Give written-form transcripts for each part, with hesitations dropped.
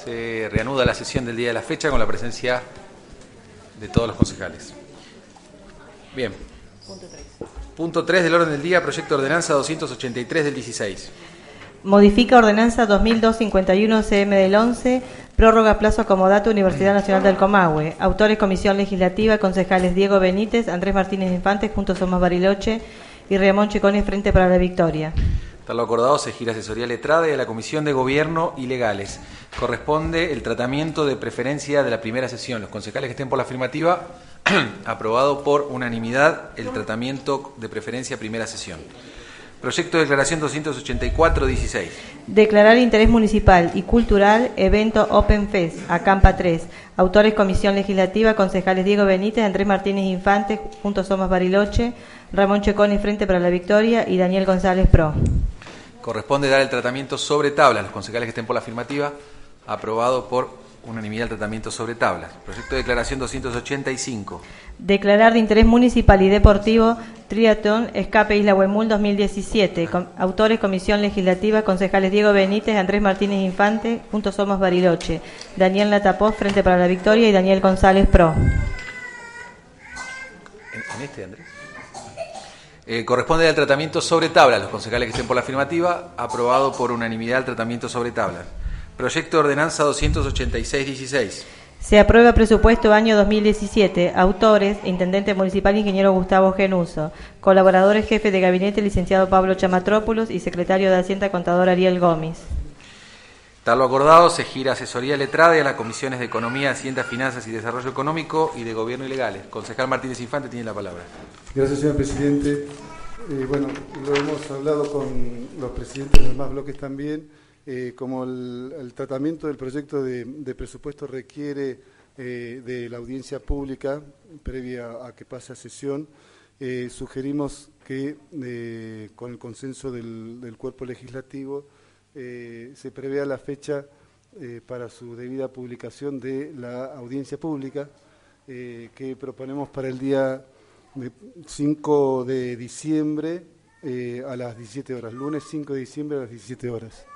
Se reanuda la sesión del día de la fecha con la presencia de todos los concejales. Bien. Punto 3 del orden del día, proyecto de ordenanza 283 del 16. Modifica ordenanza 2002-51 CM del 11, prórroga plazo acomodato Universidad Nacional del Comahue. Autores Comisión Legislativa, concejales Diego Benítez, Andrés Martínez Infante, Juntos Somos Bariloche y Ramón Checoni, Frente para la Victoria. Tal lo acordado, se gira asesoría letrada y a la Comisión de Gobierno y Legales. Corresponde el tratamiento de preferencia de la primera sesión. Los concejales que estén por la afirmativa, aprobado por unanimidad el tratamiento de preferencia primera sesión. Proyecto de declaración 284-16. Declarar interés municipal y cultural evento Open Fest, Acampa 3. Autores Comisión Legislativa, concejales Diego Benítez, Andrés Martínez Infante, Juntos Somos Bariloche, Ramón Checoni, Frente para la Victoria y Daniel González Pro. Corresponde dar el tratamiento sobre tablas. Los concejales que estén por la afirmativa, aprobado por unanimidad el tratamiento sobre tablas. Proyecto de declaración 285. Declarar de interés municipal y deportivo Triatlón Escape Isla Huemul 2017. Autores Comisión Legislativa, concejales Diego Benítez, Andrés Martínez Infante, Juntos Somos Bariloche, Daniel Latapó, Frente para la Victoria y Daniel González Pro. ¿En este, Andrés? Corresponde al tratamiento sobre tablas. Los concejales que estén por la afirmativa, aprobado por unanimidad el tratamiento sobre tablas. Proyecto de ordenanza 286-16. Se aprueba presupuesto año 2017. Autores, Intendente Municipal Ingeniero Gustavo Genuso. Colaboradores, Jefe de Gabinete Licenciado Pablo Chamatrópolos y Secretario de Hacienda Contador Ariel Gómez. Tal lo acordado, se gira asesoría letrada y a las comisiones de Economía, Hacienda, Finanzas y Desarrollo Económico y de Gobierno y Legales. Concejal Martínez Infante tiene la palabra. Gracias, señor presidente. Bueno, lo hemos hablado con los presidentes de los demás bloques también. Como el tratamiento del proyecto de presupuesto requiere de la audiencia pública previa a que pase a sesión, sugerimos que con el consenso del cuerpo legislativo se prevea la fecha para su debida publicación de la audiencia pública que proponemos para el día 5 de diciembre a las 17 horas, lunes 5 de diciembre a las 17 horas.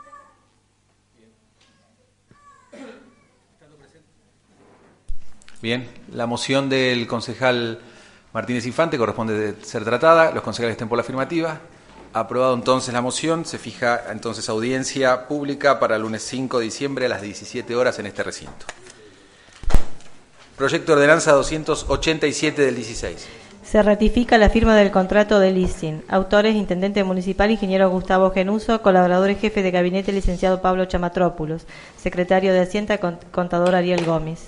Bien, la moción del concejal Martínez Infante corresponde ser tratada. Los concejales estén por la afirmativa. Aprobado entonces la moción, se fija entonces audiencia pública para el lunes 5 de diciembre a las 17 horas en este recinto. Proyecto de ordenanza 287 del 16. Se ratifica la firma del contrato de leasing. Autores, Intendente Municipal Ingeniero Gustavo Genuso, colaboradores Jefe de Gabinete Licenciado Pablo Chamatrópolos, Secretario de Hacienda Contador Ariel Gómez.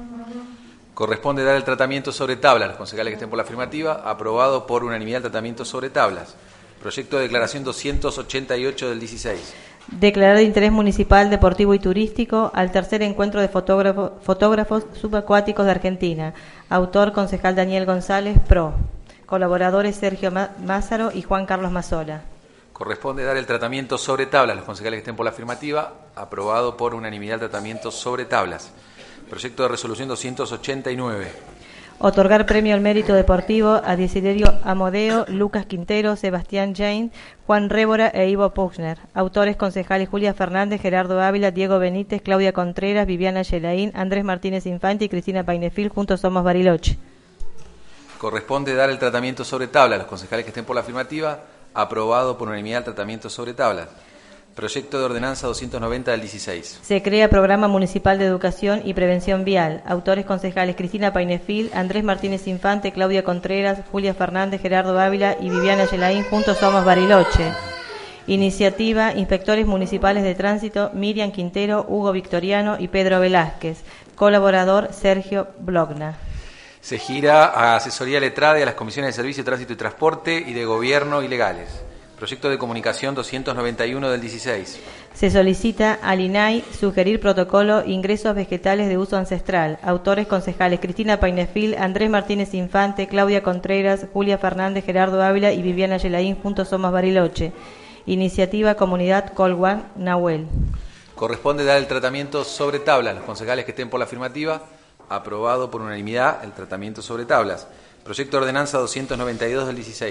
Corresponde dar el tratamiento sobre tablas. Los concejales que estén por la afirmativa, aprobado por unanimidad el tratamiento sobre tablas. Proyecto de declaración 288 del 16. Declarar de interés municipal, deportivo y turístico al tercer encuentro de fotógrafos subacuáticos de Argentina. Autor, concejal Daniel González Pro. Colaboradores Sergio Mázaro y Juan Carlos Mazzola. Corresponde dar el tratamiento sobre tablas. Los concejales que estén por la afirmativa, aprobado por unanimidad el tratamiento sobre tablas. Proyecto de resolución 289. Otorgar premio al mérito deportivo a Desiderio Amodeo, Lucas Quintero, Sebastián Jain, Juan Rébora e Ivo Puchner. Autores concejales Julia Fernández, Gerardo Ávila, Diego Benítez, Claudia Contreras, Viviana Yelaín, Andrés Martínez Infante y Cristina Painefil, Juntos Somos Bariloche. Corresponde dar el tratamiento sobre tablas. Los concejales que estén por la afirmativa, aprobado por unanimidad el tratamiento sobre tablas. Proyecto de ordenanza 290 del 16. Se crea Programa Municipal de Educación y Prevención Vial. Autores concejales Cristina Painefil, Andrés Martínez Infante, Claudia Contreras, Julia Fernández, Gerardo Ávila y Viviana Yelaín, Juntos Somos Bariloche. Iniciativa Inspectores Municipales de Tránsito Miriam Quintero, Hugo Victoriano y Pedro Velázquez. Colaborador Sergio Blogna. Se gira a asesoría letrada y a las comisiones de Servicio, Tránsito y Transporte y de Gobierno y Legales. Proyecto de comunicación 291 del 16. Se solicita al INAI sugerir protocolo ingresos vegetales de uso ancestral. Autores concejales Cristina Painefil, Andrés Martínez Infante, Claudia Contreras, Julia Fernández, Gerardo Ávila y Viviana Yelaín, Juntos Somos Bariloche. Iniciativa Comunidad Colguán Nahuel. Corresponde dar el tratamiento sobre tablas. Los concejales que estén por la afirmativa, aprobado por unanimidad el tratamiento sobre tablas. Proyecto de ordenanza 292 del 16.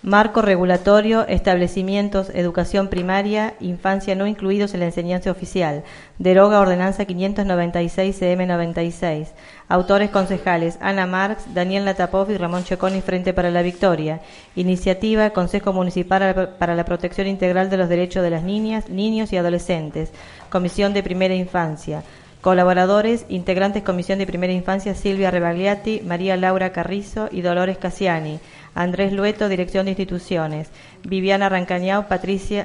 Marco regulatorio, establecimientos, educación primaria, infancia no incluidos en la enseñanza oficial. Deroga ordenanza 596 CM96. Autores concejales Ana Marx, Daniel Natapov y Ramón Choconi, Frente para la Victoria. Iniciativa Consejo Municipal para la Protección Integral de los Derechos de las Niñas, Niños y Adolescentes. Comisión de Primera Infancia. Colaboradores, integrantes Comisión de Primera Infancia Silvia Rebagliati, María Laura Carrizo y Dolores Cassiani. Andrés Lueto, Dirección de Instituciones. Viviana Rancañao, Patricia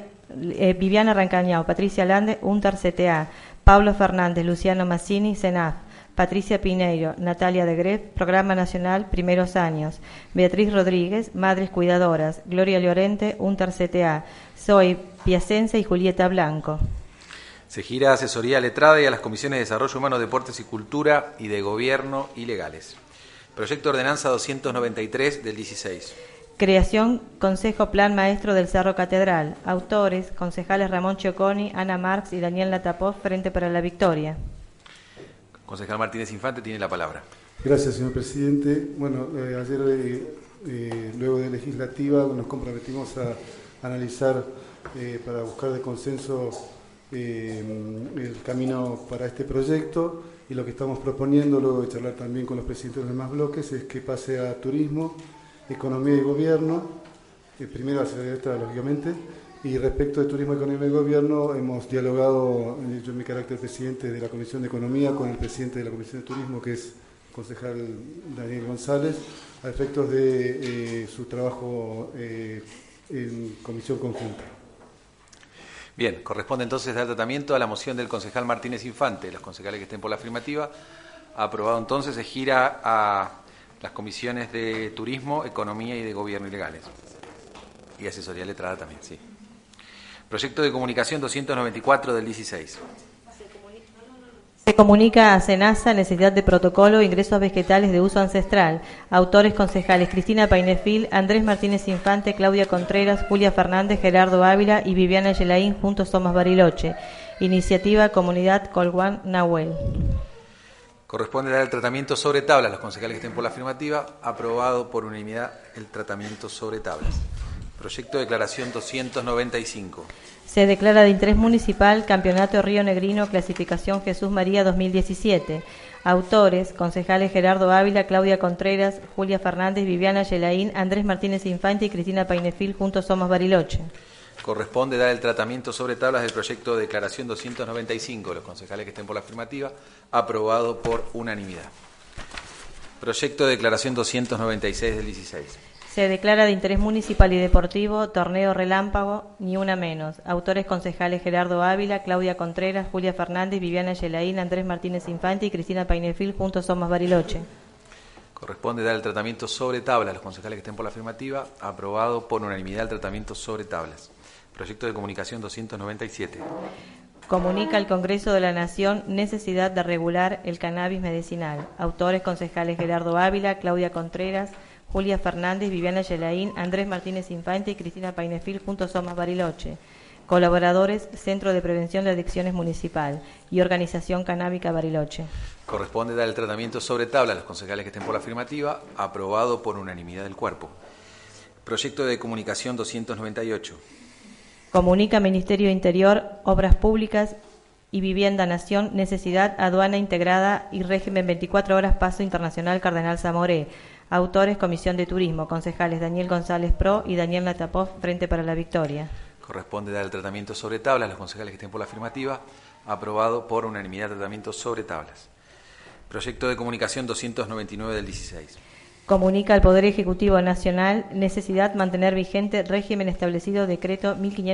Lande, UNTAR CTA. Pablo Fernández, Luciano Massini, CENAF. Patricia Pineiro, Natalia de Gref, Programa Nacional, Primeros Años. Beatriz Rodríguez, Madres Cuidadoras. Gloria Llorente, UNTAR CTA. Zoe Piacenza y Julieta Blanco. Se gira asesoría letrada y a las comisiones de Desarrollo Humano, Deportes y Cultura y de Gobierno y Legales. Proyecto de Ordenanza 293 del 16. Creación Consejo Plan Maestro del Cerro Catedral. Autores, concejales Ramón Choconi, Ana Marx y Daniel Natapov, Frente para la Victoria. Concejal Martínez Infante tiene la palabra. Gracias, señor presidente. Bueno, ayer, luego de legislativa, nos comprometimos a analizar para buscar de consenso el camino para este proyecto, y lo que estamos proponiendo, luego de charlar también con los presidentes de los demás bloques, es que pase a turismo, economía y gobierno, primero a Secretaría, lógicamente, y respecto de turismo, economía y gobierno, hemos dialogado, yo en mi carácter presidente de la Comisión de Economía, con el presidente de la Comisión de Turismo, que es concejal Daniel González, a efectos de su trabajo en comisión conjunta. Bien, corresponde entonces dar tratamiento a la moción del concejal Martínez Infante. Los concejales que estén por la afirmativa, aprobado entonces, se gira a las comisiones de Turismo, Economía y de Gobierno y Legales. Y asesoría letrada también, sí. Proyecto de Comunicación 294 del 16. Se comunica a SENASA necesidad de protocolo ingresos vegetales de uso ancestral. Autores concejales Cristina Painefil, Andrés Martínez Infante, Claudia Contreras, Julia Fernández, Gerardo Ávila y Viviana Yelaín, Juntos Somos Bariloche. Iniciativa Comunidad Colguán Nahuel. Corresponde dar el tratamiento sobre tablas. Los concejales que estén por la afirmativa, aprobado por unanimidad el tratamiento sobre tablas. Proyecto de declaración 295. Se declara de interés municipal Campeonato Río Negrino, clasificación Jesús María 2017. Autores, concejales Gerardo Ávila, Claudia Contreras, Julia Fernández, Viviana Yelaín, Andrés Martínez Infante y Cristina Painefil, Juntos Somos Bariloche. Corresponde dar el tratamiento sobre tablas del proyecto de declaración 295. Los concejales que estén por la afirmativa, aprobado por unanimidad. Proyecto de declaración 296 del 16. Se declara de interés municipal y deportivo Torneo Relámpago, ni una menos. Autores concejales Gerardo Ávila, Claudia Contreras, Julia Fernández, Viviana Yelaín, Andrés Martínez Infante y Cristina Painefil, Juntos Somos Bariloche. Corresponde dar el tratamiento sobre tablas. Los concejales que estén por la afirmativa, aprobado por unanimidad el tratamiento sobre tablas. Proyecto de Comunicación 297. Comunica al Congreso de la Nación necesidad de regular el cannabis medicinal. Autores concejales Gerardo Ávila, Claudia Contreras, Julia Fernández, Viviana Yelaín, Andrés Martínez Infante y Cristina Painefil, Juntos Somos Bariloche. Colaboradores, Centro de Prevención de Adicciones Municipal y Organización Canábica Bariloche. Corresponde dar el tratamiento sobre tabla a los concejales que estén por la afirmativa, aprobado por unanimidad del cuerpo. Proyecto de Comunicación 298. Comunica Ministerio Interior, Obras Públicas y Vivienda Nación, necesidad aduana integrada y régimen 24 horas paso internacional Cardenal Zamoré. Autores, Comisión de Turismo, concejales Daniel González Pro y Daniel Natapov, Frente para la Victoria. Corresponde dar el tratamiento sobre tablas a los concejales que estén por la afirmativa, aprobado por unanimidad tratamiento sobre tablas. Proyecto de Comunicación 299 del 16. Comunica al Poder Ejecutivo Nacional necesidad mantener vigente régimen establecido decreto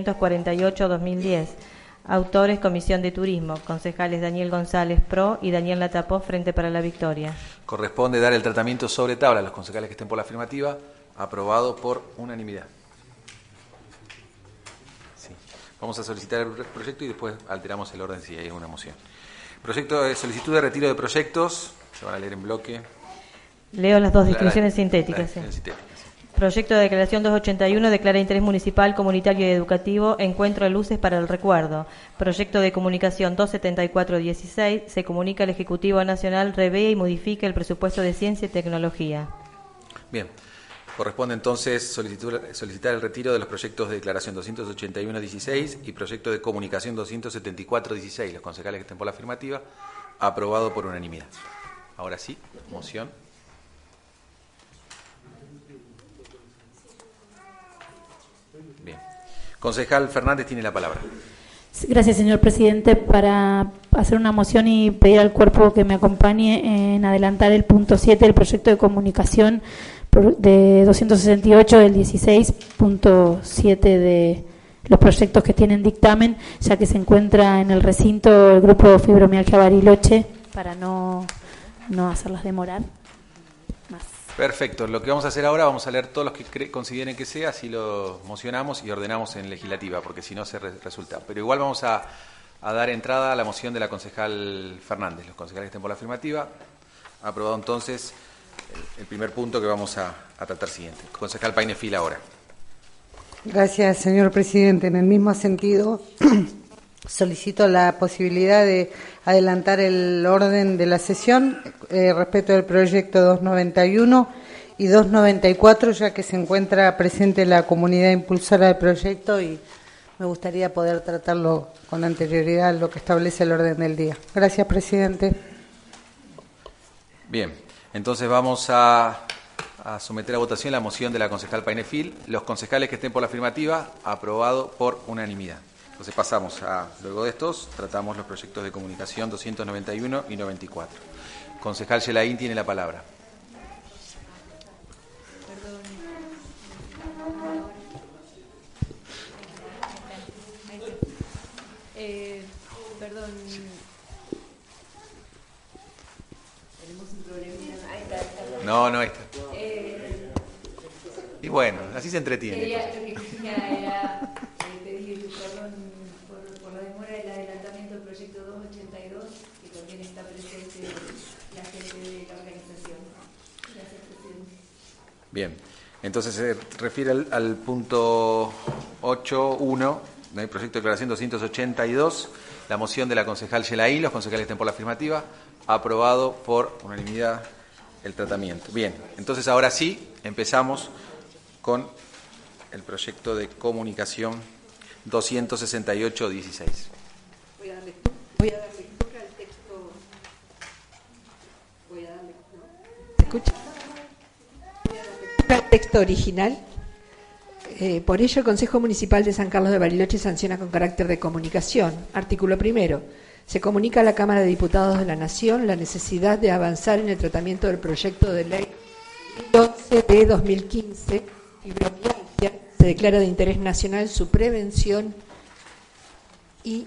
1548-2010. Autores, Comisión de Turismo, concejales Daniel González Pro y Daniel Natapov, Frente para la Victoria. Corresponde dar el tratamiento sobre tabla a los concejales que estén por la afirmativa, aprobado por unanimidad. Sí. Vamos a solicitar el proyecto y después alteramos el orden si hay alguna moción. Proyecto de solicitud de retiro de proyectos, se van a leer en bloque. Leo las dos discusiones sintéticas. Sintéticas. Proyecto de declaración 281 declara interés municipal, comunitario y educativo Encuentro de Luces para el Recuerdo. Proyecto de comunicación 274-16 se comunica al Ejecutivo Nacional, revea y modifica el presupuesto de Ciencia y Tecnología. Bien, Corresponde entonces solicitar el retiro de los proyectos de declaración 281-16 y proyecto de comunicación 274-16. Los concejales que estén por la afirmativa, aprobado por unanimidad. Ahora sí, moción. Bien. Concejal Fernández tiene la palabra. Gracias, señor presidente. Para hacer una moción y pedir al cuerpo que me acompañe en adelantar el punto 7 del proyecto de comunicación de 268 del 16.7 de los proyectos que tienen dictamen, ya que se encuentra en el recinto el grupo Fibromialgia Bariloche, para no hacerlas demorar más. Perfecto. Lo que vamos a hacer ahora, vamos a leer todos los que consideren que sea, así lo mocionamos y ordenamos en legislativa, porque si no se resulta. Pero igual vamos a dar entrada a la moción de la concejal Fernández. Los concejales que estén por la afirmativa. Aprobado entonces el primer punto que vamos a tratar siguiente. Concejal Painefil ahora. Gracias, señor presidente. En el mismo sentido, solicito la posibilidad de adelantar el orden de la sesión respecto del proyecto 291 y 294, ya que se encuentra presente la comunidad impulsora del proyecto y me gustaría poder tratarlo con anterioridad a lo que establece el orden del día. Gracias, presidente. Bien, entonces vamos a someter a votación la moción de la concejal Painefil. Los concejales que estén por la afirmativa, aprobado por unanimidad. Entonces pasamos luego de estos, tratamos los proyectos de comunicación 291 y 94. Concejal Yelaín tiene la palabra. Perdón. Tenemos un problemita. Ahí está. No, ahí está. Y bueno, así se entretiene. Lo que quería era pedir perdón por la demora del adelantamiento del proyecto 282, que también está presente la gente de la organización. Gracias, presidente. Bien, entonces se refiere al punto 8.1 del proyecto de declaración 282, la moción de la concejal Yelaín. Los concejales estén por la afirmativa, aprobado por unanimidad el tratamiento. Bien, entonces ahora sí empezamos con el proyecto de comunicación 268-16. Voy a dar lectura al texto. ¿Se escucha? Voy a dar lectura al texto original. Por ello, el Consejo Municipal de San Carlos de Bariloche sanciona con carácter de comunicación. Artículo 1. Se comunica a la Cámara de Diputados de la Nación la necesidad de avanzar en el tratamiento del proyecto de ley 11 de 2015, fibromialgia. Se declara de interés nacional su prevención y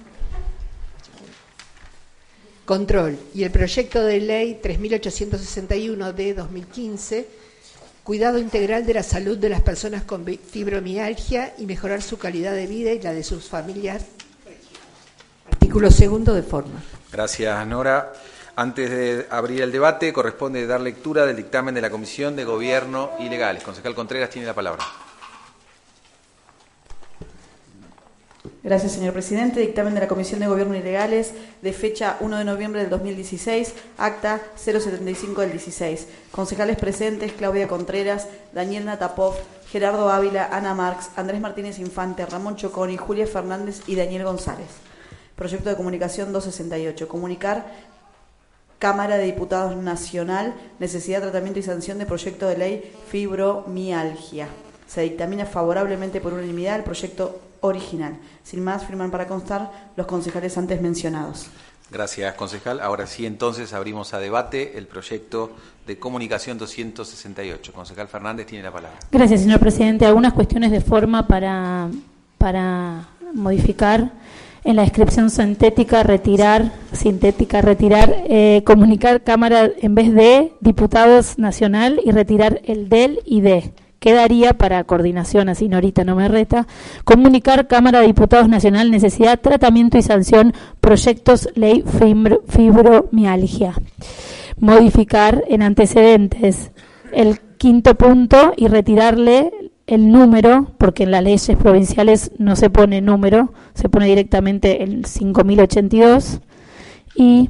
control. Y el proyecto de ley 3.861 de 2015, cuidado integral de la salud de las personas con fibromialgia y mejorar su calidad de vida y la de sus familias. Artículo 2 de forma. Gracias, Nora. Antes de abrir el debate, corresponde dar lectura del dictamen de la Comisión de Gobierno y Legales. Concejal Contreras tiene la palabra. Gracias, señor presidente. Dictamen de la Comisión de Gobierno y Legales de fecha 1 de noviembre del 2016, acta 075 del 16. Concejales presentes: Claudia Contreras, Daniel Natapov, Gerardo Ávila, Ana Marx, Andrés Martínez Infante, Ramón Choconi, Julia Fernández y Daniel González. Proyecto de comunicación 268. Comunicar Cámara de Diputados Nacional, necesidad, tratamiento y sanción de proyecto de ley fibromialgia. Se dictamina favorablemente por unanimidad el proyecto original. Sin más, firman para constar los concejales antes mencionados. Gracias, concejal. Ahora sí, entonces, abrimos a debate el proyecto de comunicación 268. Concejal Fernández tiene la palabra. Gracias, señor presidente. Algunas cuestiones de forma para modificar. En la descripción retirar, comunicar Cámara en vez de Diputados Nacional y retirar el del y de. Quedaría para coordinación, así Norita no me reta, comunicar Cámara de Diputados Nacional necesidad, tratamiento y sanción, proyectos ley fibromialgia. Modificar en antecedentes el 5º punto y retirarle el número, porque en las leyes provinciales no se pone número, se pone directamente el 5082, y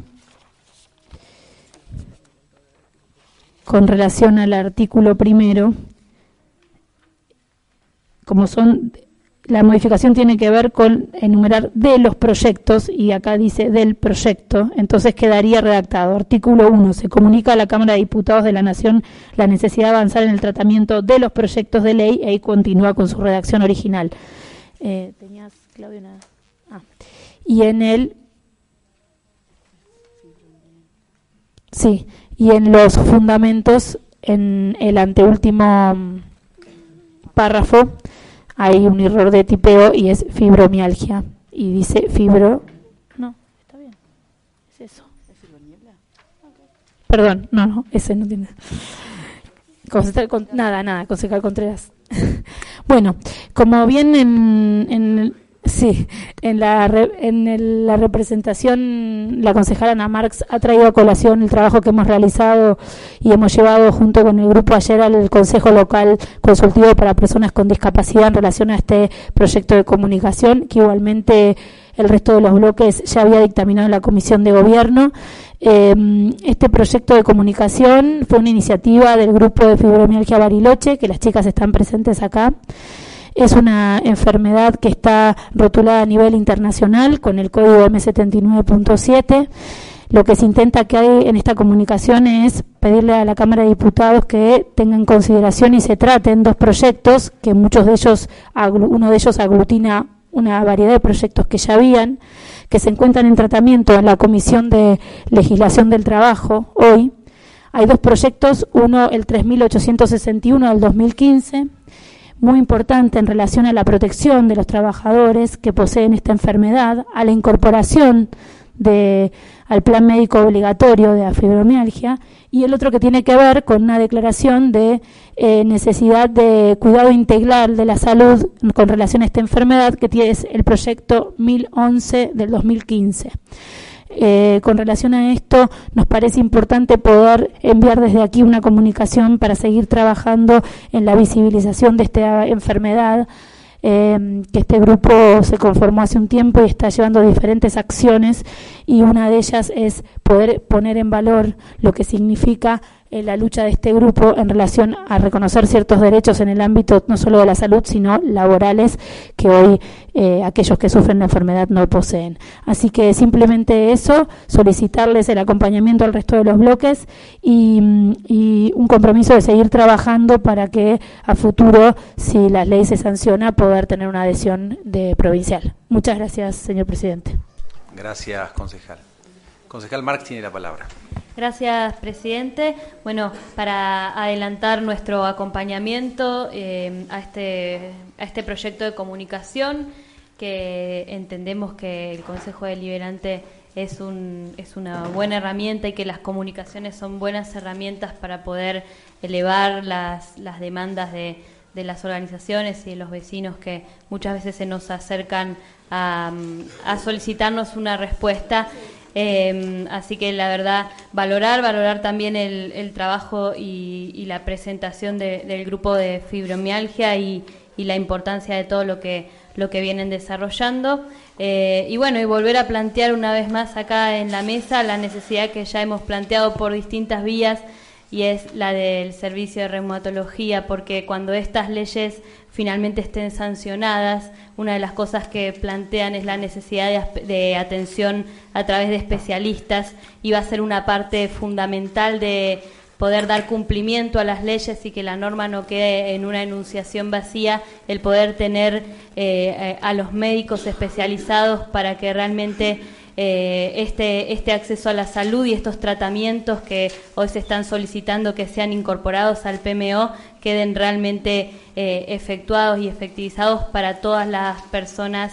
con relación al artículo 1, como son, la modificación tiene que ver con enumerar de los proyectos, y acá dice del proyecto, entonces quedaría redactado. Artículo 1. Se comunica a la Cámara de Diputados de la Nación la necesidad de avanzar en el tratamiento de los proyectos de ley, y continúa con su redacción original. ¿Tenías, Claudio, nada? Y en el... Sí, y en los fundamentos, en el anteúltimo párrafo, hay un error de tipeo y es fibromialgia. Y dice No, está bien. Es eso. ¿Es fibroniebla? Okay. Perdón, no, ese no tiene. Nada, concejal Contreras. Bueno, como bien en la representación, la concejala Ana Marx ha traído a colación el trabajo que hemos realizado y hemos llevado junto con el grupo ayer al Consejo Local Consultivo para Personas con Discapacidad en relación a este proyecto de comunicación, que igualmente el resto de los bloques ya había dictaminado en la Comisión de Gobierno. Este proyecto de comunicación fue una iniciativa del grupo de fibromialgia Bariloche, que las chicas están presentes acá. Es una enfermedad que está rotulada a nivel internacional con el código M79.7. Lo que se intenta que hay en esta comunicación es pedirle a la Cámara de Diputados que tenga en consideración y se traten dos proyectos, que uno de ellos aglutina una variedad de proyectos que ya habían, que se encuentran en tratamiento en la Comisión de Legislación del Trabajo hoy. Hay dos proyectos, uno el 3861 del 2015, muy importante en relación a la protección de los trabajadores que poseen esta enfermedad, a la incorporación al plan médico obligatorio de la fibromialgia, y el otro que tiene que ver con una declaración de necesidad de cuidado integral de la salud con relación a esta enfermedad, que es el proyecto 1011 del 2015. Con relación a esto, nos parece importante poder enviar desde aquí una comunicación para seguir trabajando en la visibilización de esta enfermedad, que este grupo se conformó hace un tiempo y está llevando diferentes acciones, y una de ellas es poder poner en valor lo que significa la lucha de este grupo en relación a reconocer ciertos derechos en el ámbito no solo de la salud, sino laborales, que hoy aquellos que sufren la enfermedad no poseen. Así que simplemente eso, solicitarles el acompañamiento al resto de los bloques y un compromiso de seguir trabajando para que a futuro, si la ley se sanciona, poder tener una adhesión provincial. Muchas gracias, señor presidente. Gracias, concejal. Concejal Marx tiene la palabra. Gracias, presidente. Bueno, para adelantar nuestro acompañamiento a este proyecto de comunicación, que entendemos que el Consejo Deliberante es una buena herramienta y que las comunicaciones son buenas herramientas para poder elevar las demandas de las organizaciones y de los vecinos que muchas veces se nos acercan a solicitarnos una respuesta. Así que la verdad, valorar también el trabajo y la presentación del grupo de fibromialgia y la importancia de todo lo que vienen desarrollando. Y bueno, y volver a plantear una vez más acá en la mesa la necesidad que ya hemos planteado por distintas vías, y es la del servicio de reumatología, porque cuando estas leyes finalmente estén sancionadas, una de las cosas que plantean es la necesidad de atención a través de especialistas, y va a ser una parte fundamental de poder dar cumplimiento a las leyes y que la norma no quede en una enunciación vacía, el poder tener a los médicos especializados para que realmente este acceso a la salud y estos tratamientos que hoy se están solicitando que sean incorporados al PMO queden realmente efectuados y efectivizados para todas las personas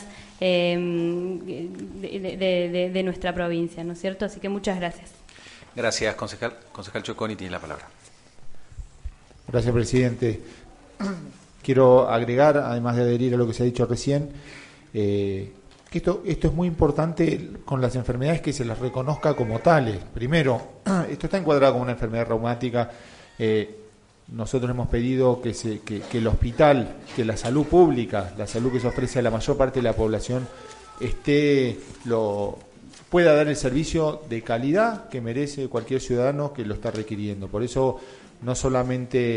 de nuestra provincia, ¿no es cierto? Así que muchas gracias. Gracias, concejal. Concejal Choconi tiene la palabra. Gracias, presidente. Quiero agregar, además de adherir a lo que se ha dicho recién, que esto es muy importante con las enfermedades, que se las reconozca como tales. Primero, esto está encuadrado como una enfermedad reumática. Nosotros hemos pedido que el hospital, que la salud pública, la salud que se ofrece a la mayor parte de la población, pueda dar el servicio de calidad que merece cualquier ciudadano que lo está requiriendo. Por eso, no solamente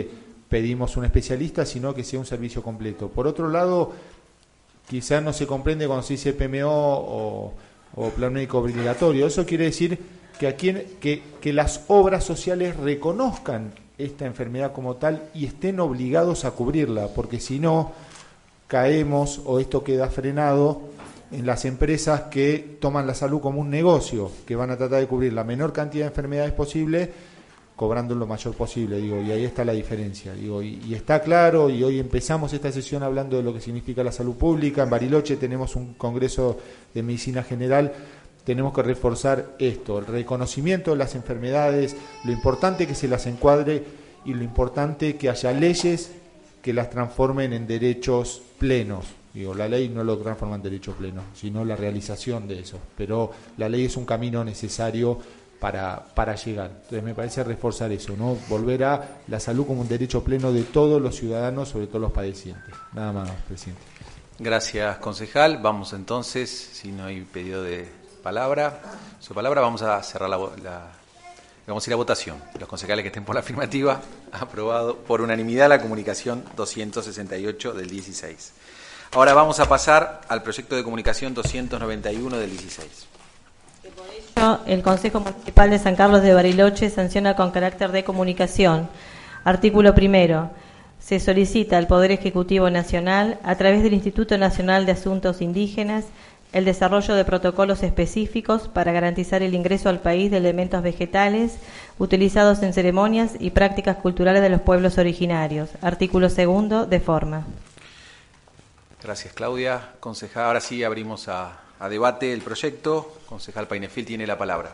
pedimos un especialista, sino que sea un servicio completo. Por otro lado, quizás no se comprende cuando se dice PMO o plan médico obligatorio. Eso quiere decir que las obras sociales reconozcan esta enfermedad como tal y estén obligados a cubrirla, porque si no, caemos o esto queda frenado en las empresas que toman la salud como un negocio, que van a tratar de cubrir la menor cantidad de enfermedades posible, cobrando lo mayor posible, y ahí está la diferencia, y está claro, y hoy empezamos esta sesión hablando de lo que significa la salud pública. En Bariloche tenemos un congreso de medicina general. Tenemos que reforzar esto, el reconocimiento de las enfermedades, lo importante que se las encuadre y lo importante que haya leyes que las transformen en derechos plenos. La ley no lo transforma en derecho pleno, sino la realización de eso. Pero la ley es un camino necesario para llegar. Entonces me parece reforzar eso, ¿no? Volver a la salud como un derecho pleno de todos los ciudadanos, sobre todo los padecientes. Nada más, presidente. Gracias, concejal. Vamos entonces, si no hay pedido de su palabra, vamos a cerrar vamos a ir a votación. Los concejales que estén por la afirmativa, aprobado por unanimidad la comunicación 268 del 16. Ahora vamos a pasar al proyecto de comunicación 291 del 16. Por ello, el Consejo Municipal de San Carlos de Bariloche sanciona con carácter de comunicación. Artículo 1. Se solicita al Poder Ejecutivo Nacional, a través del Instituto Nacional de Asuntos Indígenas, el desarrollo de protocolos específicos para garantizar el ingreso al país de elementos vegetales utilizados en ceremonias y prácticas culturales de los pueblos originarios. Artículo 2, de forma. Gracias, Claudia. Concejal, ahora sí abrimos a debate el proyecto. Concejal Painefil tiene la palabra.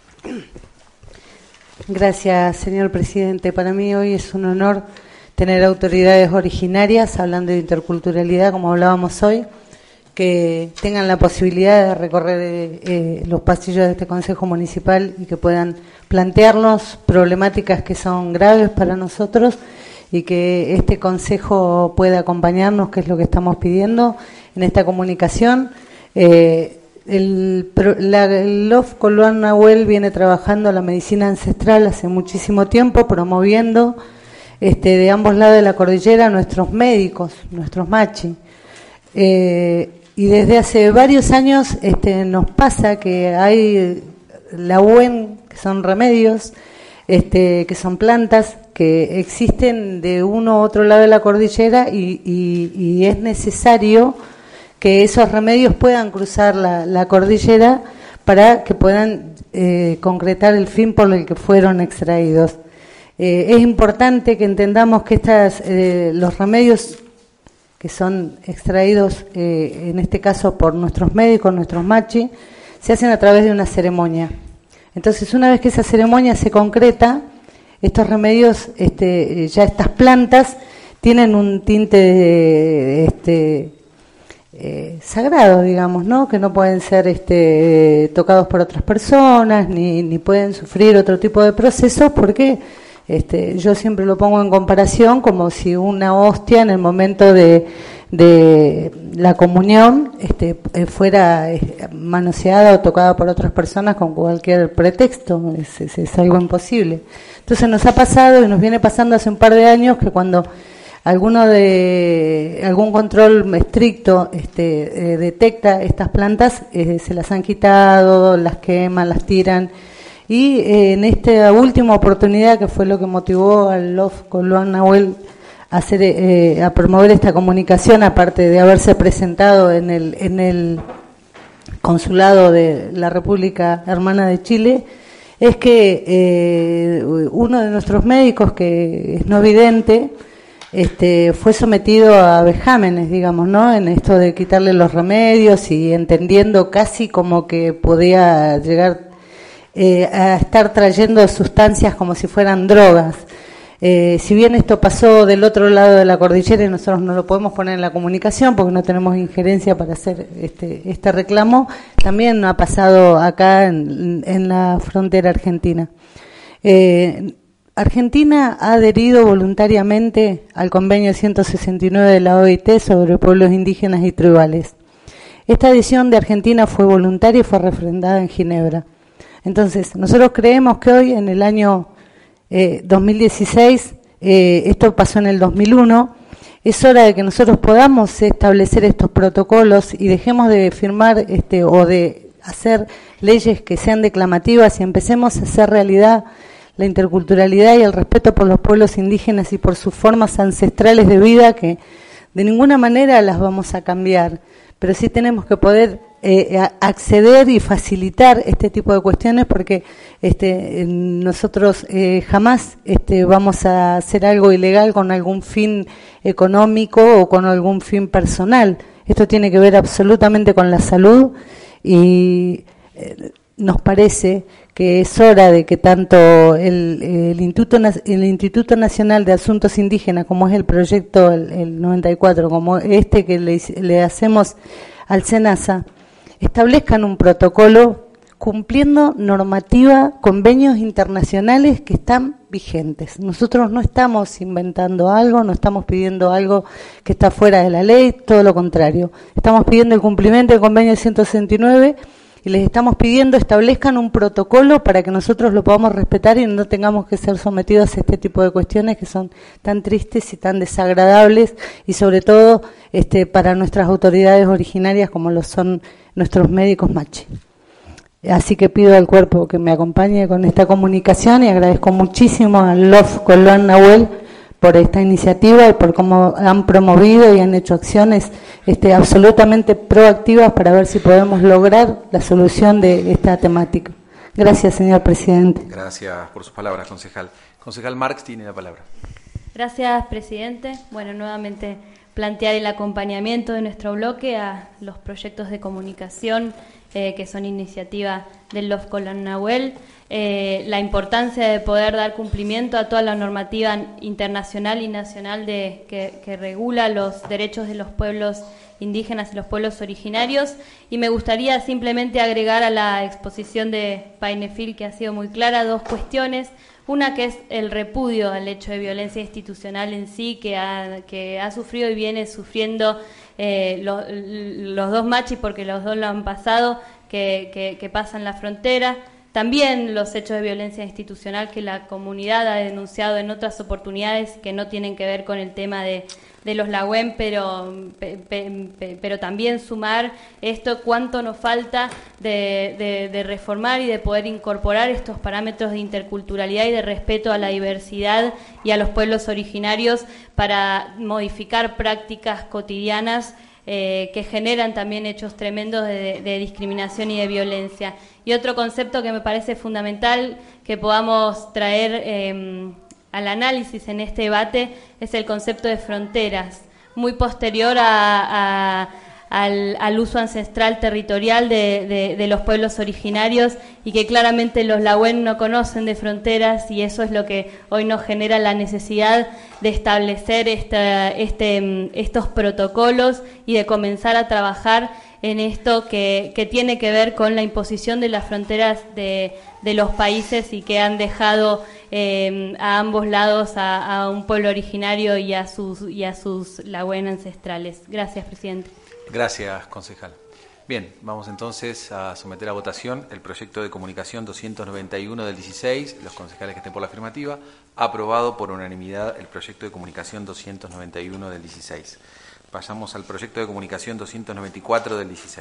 Gracias, señor presidente. Para mí hoy es un honor tener autoridades originarias hablando de interculturalidad, como hablábamos hoy, que tengan la posibilidad de recorrer los pasillos de este Consejo Municipal y que puedan plantearnos problemáticas que son graves para nosotros y que este Consejo pueda acompañarnos, que es lo que estamos pidiendo en esta comunicación. El LOF Coluán Nahuel viene trabajando la medicina ancestral hace muchísimo tiempo, promoviendo de ambos lados de la cordillera nuestros médicos, nuestros machi. Y desde hace varios años nos pasa que hay la UEN, que son remedios, que son plantas que existen de uno u otro lado de la cordillera y es necesario que esos remedios puedan cruzar la cordillera para que puedan concretar el fin por el que fueron extraídos. Es importante que entendamos que los remedios que son extraídos, en este caso por nuestros médicos, nuestros machi, se hacen a través de una ceremonia. Entonces, una vez que esa ceremonia se concreta, estos remedios, ya estas plantas, tienen un tinte sagrado, digamos, ¿no? Que no pueden ser tocados por otras personas, ni pueden sufrir otro tipo de procesos, porque yo siempre lo pongo en comparación como si una hostia en el momento de la comunión fuera manoseada o tocada por otras personas con cualquier pretexto. Es algo imposible. Entonces nos ha pasado y nos viene pasando hace un par de años que cuando algún control estricto detecta estas plantas, se las han quitado, las queman, las tiran. Y en esta última oportunidad, que fue lo que motivó al LOF Coluán Nahuel a promover esta comunicación, aparte de haberse presentado en el consulado de la República Hermana de Chile, es que uno de nuestros médicos, que es no vidente, fue sometido a vejámenes, digamos, ¿no? En esto de quitarle los remedios y entendiendo casi como que podía llegar a estar trayendo sustancias como si fueran drogas. Si bien esto pasó del otro lado de la cordillera y nosotros no lo podemos poner en la comunicación porque no tenemos injerencia para hacer este reclamo, también ha pasado acá en la frontera argentina. Argentina ha adherido voluntariamente al convenio 169 de la OIT sobre pueblos indígenas y tribales. Esta adhesión de Argentina fue voluntaria y fue refrendada en Ginebra. Entonces, nosotros creemos que hoy, en el año 2016, esto pasó en el 2001, es hora de que nosotros podamos establecer estos protocolos y dejemos de firmar o de hacer leyes que sean declamativas y empecemos a hacer realidad la interculturalidad y el respeto por los pueblos indígenas y por sus formas ancestrales de vida, que de ninguna manera las vamos a cambiar, pero sí tenemos que poder acceder y facilitar este tipo de cuestiones, porque nosotros jamás vamos a hacer algo ilegal con algún fin económico o con algún fin personal. Esto tiene que ver absolutamente con la salud y nos parece que es hora de que tanto el Instituto Nacional de Asuntos Indígenas, como es el proyecto el 94, como que le hacemos al SENASA, establezcan un protocolo cumpliendo normativa, convenios internacionales que están vigentes. Nosotros no estamos inventando algo, no estamos pidiendo algo que está fuera de la ley, todo lo contrario. Estamos pidiendo el cumplimiento del convenio 169 y les estamos pidiendo establezcan un protocolo para que nosotros lo podamos respetar y no tengamos que ser sometidos a este tipo de cuestiones que son tan tristes y tan desagradables, y sobre todo para nuestras autoridades originarias como lo son nuestros médicos machi. Así que pido al cuerpo que me acompañe con esta comunicación y agradezco muchísimo al LOF Colón Nahuel por esta iniciativa y por cómo han promovido y han hecho acciones absolutamente proactivas para ver si podemos lograr la solución de esta temática. Gracias, señor presidente. Gracias por sus palabras, concejal. Concejal Marx tiene la palabra. Gracias, presidente. Bueno, nuevamente plantear el acompañamiento de nuestro bloque a los proyectos de comunicación que son iniciativa del LOF Colón Nahuel, la importancia de poder dar cumplimiento a toda la normativa internacional y nacional que regula los derechos de los pueblos indígenas y los pueblos originarios, y me gustaría simplemente agregar a la exposición de Painefil, que ha sido muy clara, dos cuestiones. Una que es el repudio al hecho de violencia institucional en sí que ha sufrido y viene sufriendo los dos machis, porque los dos lo han pasado, que pasan la frontera. También los hechos de violencia institucional que la comunidad ha denunciado en otras oportunidades que no tienen que ver con el tema de los Lagüen, pero también sumar esto, cuánto nos falta de reformar y de poder incorporar estos parámetros de interculturalidad y de respeto a la diversidad y a los pueblos originarios para modificar prácticas cotidianas que generan también hechos tremendos de discriminación y de violencia. Y otro concepto que me parece fundamental que podamos traer al análisis en este debate es el concepto de fronteras, muy posterior al uso ancestral territorial de los pueblos originarios, y que claramente los Lagüen no conocen de fronteras, y eso es lo que hoy nos genera la necesidad de establecer estos protocolos y de comenzar a trabajar en esto que tiene que ver con la imposición de las fronteras de los países y que han dejado a ambos lados a un pueblo originario y a sus Lagüen ancestrales. Gracias, presidente. Gracias, concejal. Bien, vamos entonces a someter a votación el proyecto de comunicación 291 del 16, los concejales que estén por la afirmativa, aprobado por unanimidad el proyecto de comunicación 291 del 16. Pasamos al proyecto de comunicación 294 del 16.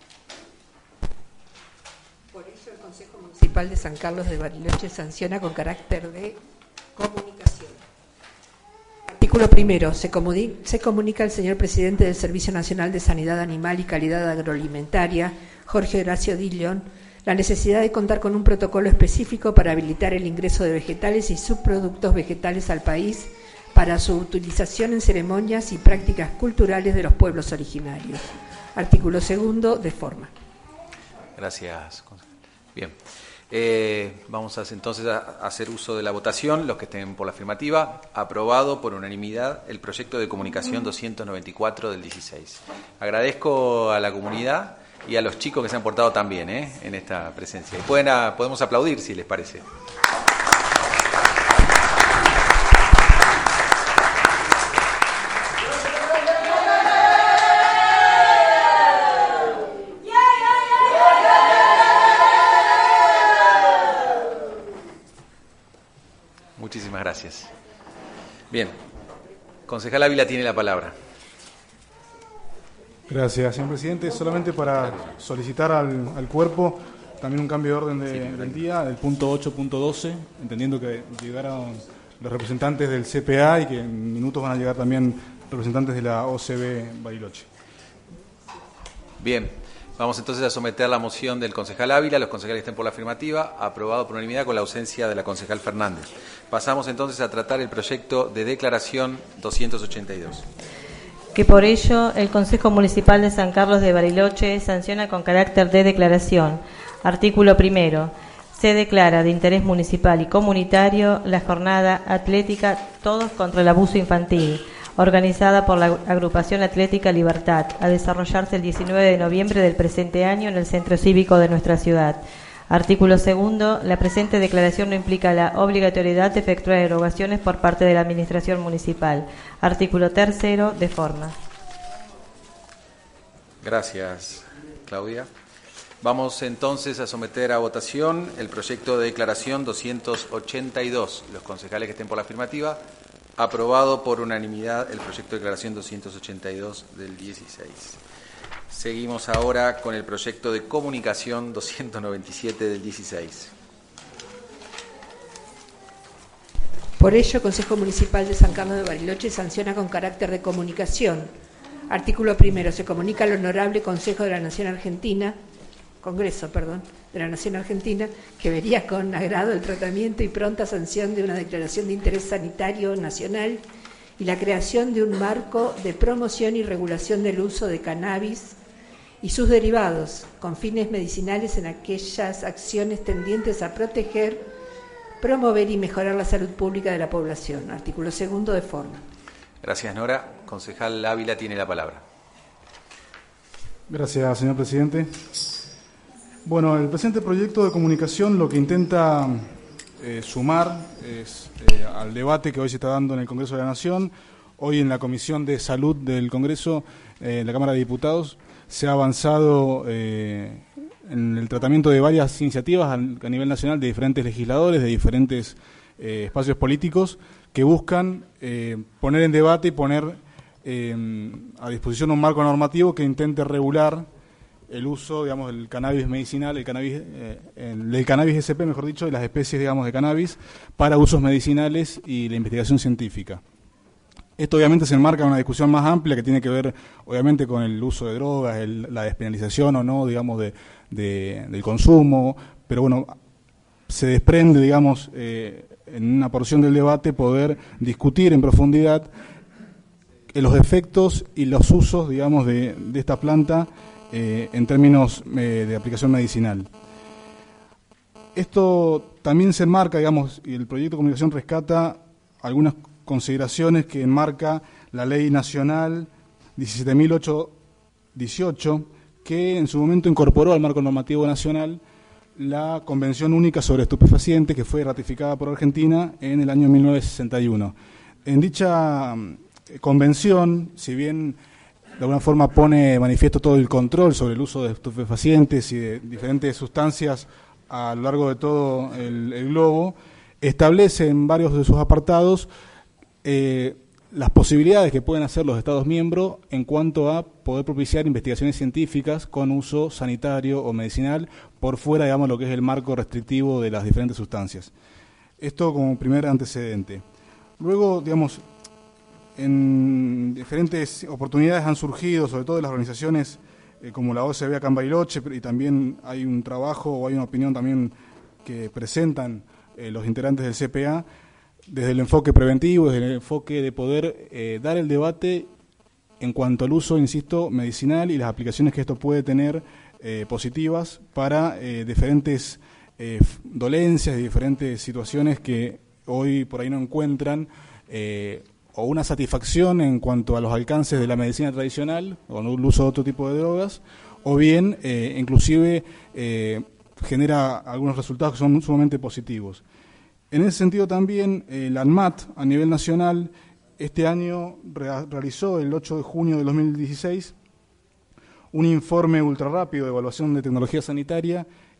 Por eso el Consejo Municipal de San Carlos de Bariloche sanciona con carácter de comunicación. Artículo primero. Se comunica al señor presidente del Servicio Nacional de Sanidad Animal y Calidad Agroalimentaria, Jorge Horacio Dillon, la necesidad de contar con un protocolo específico para habilitar el ingreso de vegetales y subproductos vegetales al país para su utilización en ceremonias y prácticas culturales de los pueblos originarios. Artículo segundo, de forma. Gracias, concejal. Bien. Vamos entonces a hacer uso de la votación. Los que estén por la afirmativa, aprobado por unanimidad el proyecto de comunicación 294 del 16. Agradezco a la comunidad y a los chicos que se han portado tan bien en esta presencia. Y podemos aplaudir si les parece. Muchísimas gracias. Bien. Concejal Ávila tiene la palabra. Gracias, señor presidente. Solamente para solicitar al cuerpo también un cambio de orden del día, del punto 8.12, entendiendo que llegaron los representantes del CPA y que en minutos van a llegar también representantes de la OCB Bariloche. Bien, vamos entonces a someter la moción del concejal Ávila. Los concejales estén por la afirmativa, aprobado por unanimidad con la ausencia de la concejal Fernández. Pasamos entonces a tratar el proyecto de declaración 282. Que por ello el Consejo Municipal de San Carlos de Bariloche sanciona con carácter de declaración. Artículo 1. Se declara de interés municipal y comunitario la jornada atlética Todos contra el Abuso Infantil, organizada por la Agrupación Atlética Libertad, a desarrollarse el 19 de noviembre del presente año en el Centro Cívico de nuestra ciudad. Artículo 2. La presente declaración no implica la obligatoriedad de efectuar erogaciones por parte de la Administración Municipal. Artículo 3. De forma. Gracias, Claudia. Vamos entonces a someter a votación el proyecto de declaración 282. Los concejales que estén por la afirmativa, aprobado por unanimidad el proyecto de declaración 282 del 16. Seguimos ahora con el proyecto de comunicación 297 del 16. Por ello, Consejo Municipal de San Carlos de Bariloche sanciona con carácter de comunicación. Artículo 1. Se comunica al Honorable Congreso de la Nación Argentina, que vería con agrado el tratamiento y pronta sanción de una declaración de interés sanitario nacional y la creación de un marco de promoción y regulación del uso de cannabis y sus derivados con fines medicinales en aquellas acciones tendientes a proteger, promover y mejorar la salud pública de la población. Artículo 2. De forma. Gracias, Nora. Concejal Ávila tiene la palabra. Gracias, señor presidente. Bueno, el presente proyecto de comunicación lo que intenta sumar es al debate que hoy se está dando en el Congreso de la Nación. Hoy en la Comisión de Salud del Congreso, la Cámara de Diputados, se ha avanzado en el tratamiento de varias iniciativas a nivel nacional de diferentes legisladores, de diferentes espacios políticos que buscan poner en debate y poner a disposición un marco normativo que intente regular el uso, digamos, del cannabis medicinal, del cannabis SP, mejor dicho, de las especies, digamos, de cannabis para usos medicinales y la investigación científica. Esto obviamente se enmarca en una discusión más amplia que tiene que ver, obviamente, con el uso de drogas, la despenalización o no, digamos, del consumo, pero bueno, se desprende, digamos, en una porción del debate poder discutir en profundidad los efectos y los usos, digamos, de esta planta en términos de aplicación medicinal. Esto también se enmarca, digamos, y el proyecto de comunicación rescata algunas consideraciones que enmarca la Ley Nacional 17.818, que en su momento incorporó al marco normativo nacional la Convención Única sobre Estupefacientes, que fue ratificada por Argentina en el año 1961. En dicha convención, si bien de alguna forma pone de manifiesto todo el control sobre el uso de estupefacientes y de diferentes sustancias a lo largo de todo el globo, establece en varios de sus apartados las posibilidades que pueden hacer los Estados miembros en cuanto a poder propiciar investigaciones científicas con uso sanitario o medicinal por fuera, digamos, lo que es el marco restrictivo de las diferentes sustancias. Esto como primer antecedente. Luego, digamos, en diferentes oportunidades han surgido, sobre todo de las organizaciones como la OCB acá en Bariloche, y también hay un trabajo o hay una opinión también que presentan los integrantes del CPA, desde el enfoque preventivo, desde el enfoque de poder dar el debate en cuanto al uso, insisto, medicinal y las aplicaciones que esto puede tener positivas para diferentes dolencias y diferentes situaciones que hoy por ahí no encuentran o una satisfacción en cuanto a los alcances de la medicina tradicional o el uso de otro tipo de drogas, o bien inclusive genera algunos resultados que son sumamente positivos. En ese sentido también la ANMAT a nivel nacional este año realizó el 8 de junio de 2016 un informe ultrarrápido de evaluación de tecnología sanitaria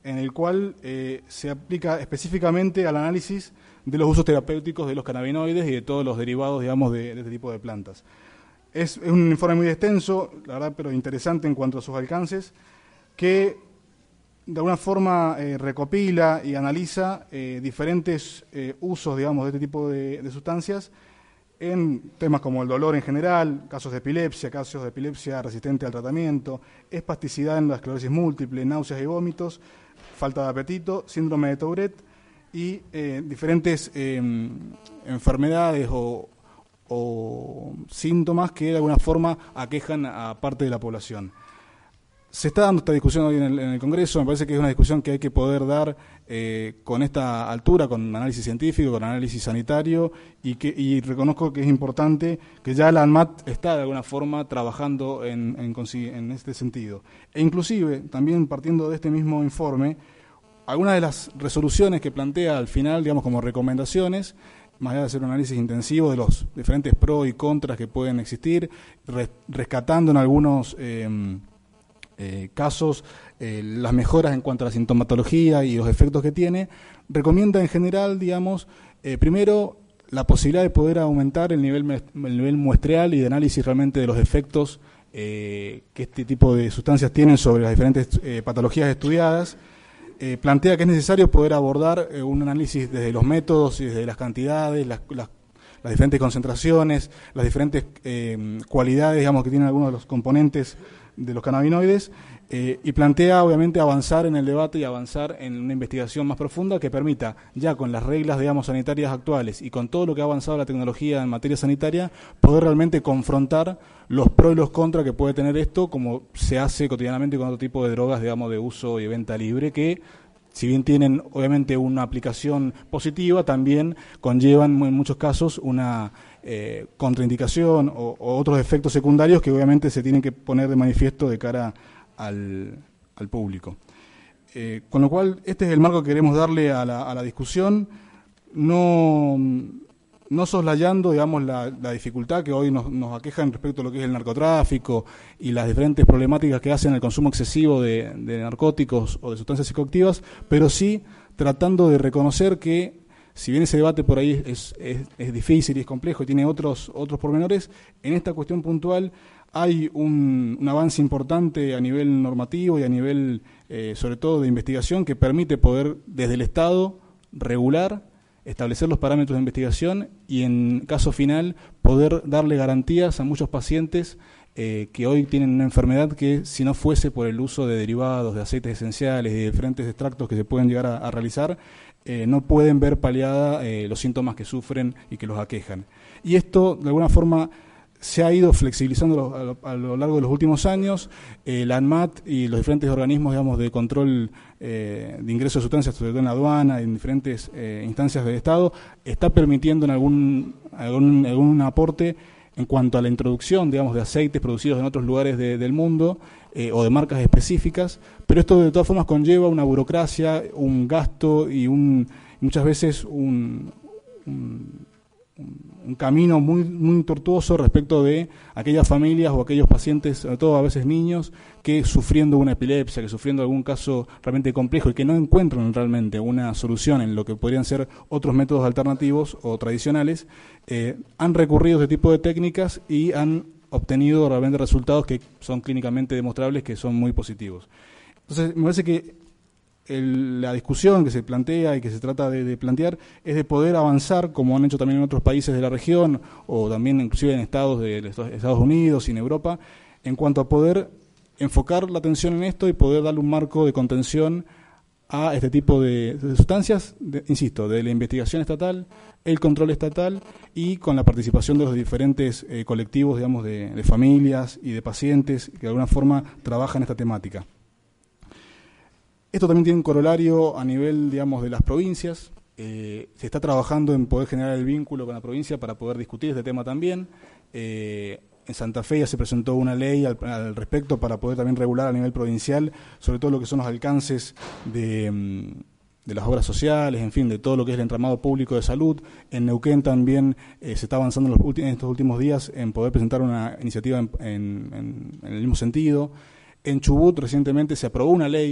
en el cual se aplica específicamente al análisis de los usos terapéuticos de los cannabinoides y de todos los derivados, digamos, de este tipo de plantas. Es un informe muy extenso, la verdad, pero interesante en cuanto a sus alcances, que de alguna forma recopila y analiza diferentes usos, digamos, de este tipo de sustancias en temas como el dolor en general, casos de epilepsia resistente al tratamiento, espasticidad en la esclerosis múltiple, náuseas y vómitos, falta de apetito, síndrome de Tourette y diferentes enfermedades o síntomas que de alguna forma aquejan a parte de la población. Se está dando esta discusión hoy en el Congreso, me parece que es una discusión que hay que poder dar con esta altura, con análisis científico, con análisis sanitario, y reconozco que es importante que ya la ANMAT está de alguna forma trabajando en este sentido. E inclusive, también partiendo de este mismo informe, algunas de las resoluciones que plantea al final, digamos, como recomendaciones, más allá de hacer un análisis intensivo de los diferentes pros y contras que pueden existir, rescatando en algunos casos las mejoras en cuanto a la sintomatología y los efectos que tiene, recomienda en general, digamos, primero la posibilidad de poder aumentar el nivel muestreal y de análisis realmente de los efectos que este tipo de sustancias tienen sobre las diferentes patologías estudiadas. Plantea que es necesario poder abordar un análisis desde los métodos y desde las cantidades, las diferentes concentraciones, las diferentes cualidades, digamos, que tienen algunos de los componentes de los cannabinoides, y plantea obviamente avanzar en el debate y avanzar en una investigación más profunda que permita, ya con las reglas, digamos, sanitarias actuales y con todo lo que ha avanzado la tecnología en materia sanitaria, poder realmente confrontar los pros y los contras que puede tener esto, como se hace cotidianamente con otro tipo de drogas, digamos, de uso y venta libre, que si bien tienen obviamente una aplicación positiva, también conllevan en muchos casos una contraindicación o otros efectos secundarios que obviamente se tienen que poner de manifiesto de cara al público. Con lo cual, este es el marco que queremos darle a la discusión, no soslayando, digamos, la dificultad que hoy nos aqueja en respecto a lo que es el narcotráfico y las diferentes problemáticas que hacen el consumo excesivo de narcóticos o de sustancias psicoactivas, pero sí tratando de reconocer que, si bien ese debate por ahí es difícil y es complejo y tiene otros pormenores, en esta cuestión puntual hay un avance importante a nivel normativo y a nivel, sobre todo, de investigación, que permite poder, desde el Estado, regular, establecer los parámetros de investigación y, en caso final, poder darle garantías a muchos pacientes que hoy tienen una enfermedad que, si no fuese por el uso de derivados, de aceites esenciales y de diferentes extractos que se pueden llegar a realizar, no pueden ver paliada los síntomas que sufren y que los aquejan. Y esto, de alguna forma, se ha ido flexibilizando a lo largo de los últimos años. La ANMAT y los diferentes organismos, digamos, de control de ingreso de sustancias, sobre todo en la aduana, en diferentes instancias del Estado, está permitiendo en algún aporte en cuanto a la introducción, digamos, de aceites producidos en otros lugares del mundo o de marcas específicas, pero esto de todas formas conlleva una burocracia, un gasto y muchas veces un camino muy tortuoso respecto de aquellas familias o aquellos pacientes, sobre todo a veces niños, que sufriendo una epilepsia, que sufriendo algún caso realmente complejo y que no encuentran realmente una solución en lo que podrían ser otros métodos alternativos o tradicionales, han recurrido a este tipo de técnicas y han obtenido realmente resultados que son clínicamente demostrables, que son muy positivos. Entonces, me parece que la discusión que se plantea y que se trata de plantear es de poder avanzar, como han hecho también en otros países de la región, o también inclusive en estados de Estados Unidos y en Europa, en cuanto a poder enfocar la atención en esto y poder darle un marco de contención a este tipo de sustancias, insisto, de la investigación estatal, el control estatal y con la participación de los diferentes colectivos, digamos, de familias y de pacientes que de alguna forma trabajan esta temática. Esto también tiene un corolario a nivel, digamos, de las provincias. Se está trabajando en poder generar el vínculo con la provincia para poder discutir este tema también. En Santa Fe ya se presentó una ley al respecto para poder también regular a nivel provincial, sobre todo lo que son los alcances de las obras sociales, en fin, de todo lo que es el entramado público de salud. En Neuquén también se está avanzando en estos últimos días en poder presentar una iniciativa en el mismo sentido. En Chubut recientemente se aprobó una ley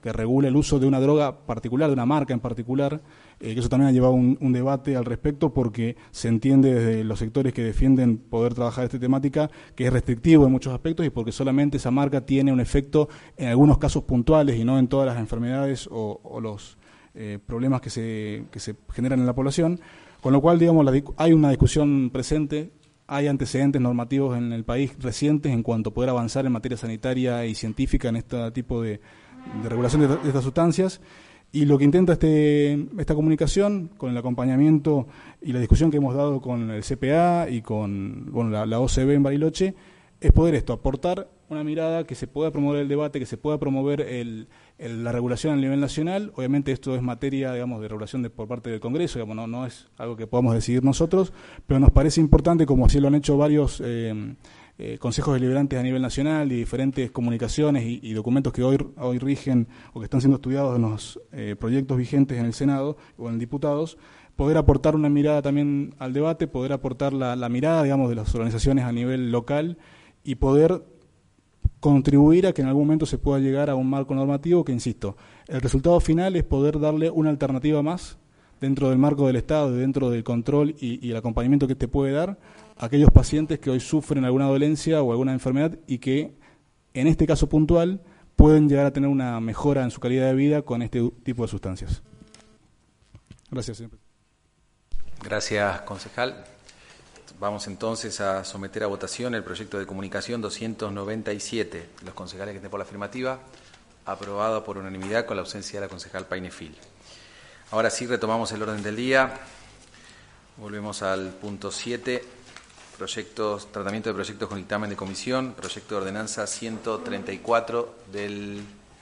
que regula el uso de una droga particular, de una marca en particular, que eso también ha llevado un debate al respecto, porque se entiende desde los sectores que defienden poder trabajar esta temática que es restrictivo en muchos aspectos y porque solamente esa marca tiene un efecto en algunos casos puntuales y no en todas las enfermedades o los problemas que se generan en la población, con lo cual, digamos, hay una discusión presente. Hay antecedentes normativos en el país recientes en cuanto a poder avanzar en materia sanitaria y científica en este tipo de regulación de estas sustancias. Y lo que intenta esta comunicación, con el acompañamiento y la discusión que hemos dado con el CPA y con la OCB en Bariloche, es poder aportar una mirada que se pueda promover el debate, que se pueda promover la regulación a nivel nacional. Obviamente esto es materia, digamos, de regulación por parte del Congreso, digamos, no es algo que podamos decidir nosotros, pero nos parece importante, como así lo han hecho varios consejos deliberantes a nivel nacional y diferentes comunicaciones y documentos que hoy rigen o que están siendo estudiados en los proyectos vigentes en el Senado o en diputados, poder aportar una mirada también al debate, poder aportar la mirada, digamos, de las organizaciones a nivel local y poder contribuir a que en algún momento se pueda llegar a un marco normativo que, insisto, el resultado final es poder darle una alternativa más dentro del marco del Estado, dentro del control y el acompañamiento que te puede dar a aquellos pacientes que hoy sufren alguna dolencia o alguna enfermedad y que, en este caso puntual, pueden llegar a tener una mejora en su calidad de vida con este tipo de sustancias. Gracias, señor. Gracias, concejal. Vamos entonces a someter a votación el proyecto de comunicación 297. Los concejales que estén por la afirmativa, aprobado por unanimidad con la ausencia de la concejal Painefil. Ahora sí, retomamos el orden del día. Volvemos al punto 7, tratamiento de proyectos con dictamen de comisión, proyecto de ordenanza 134 del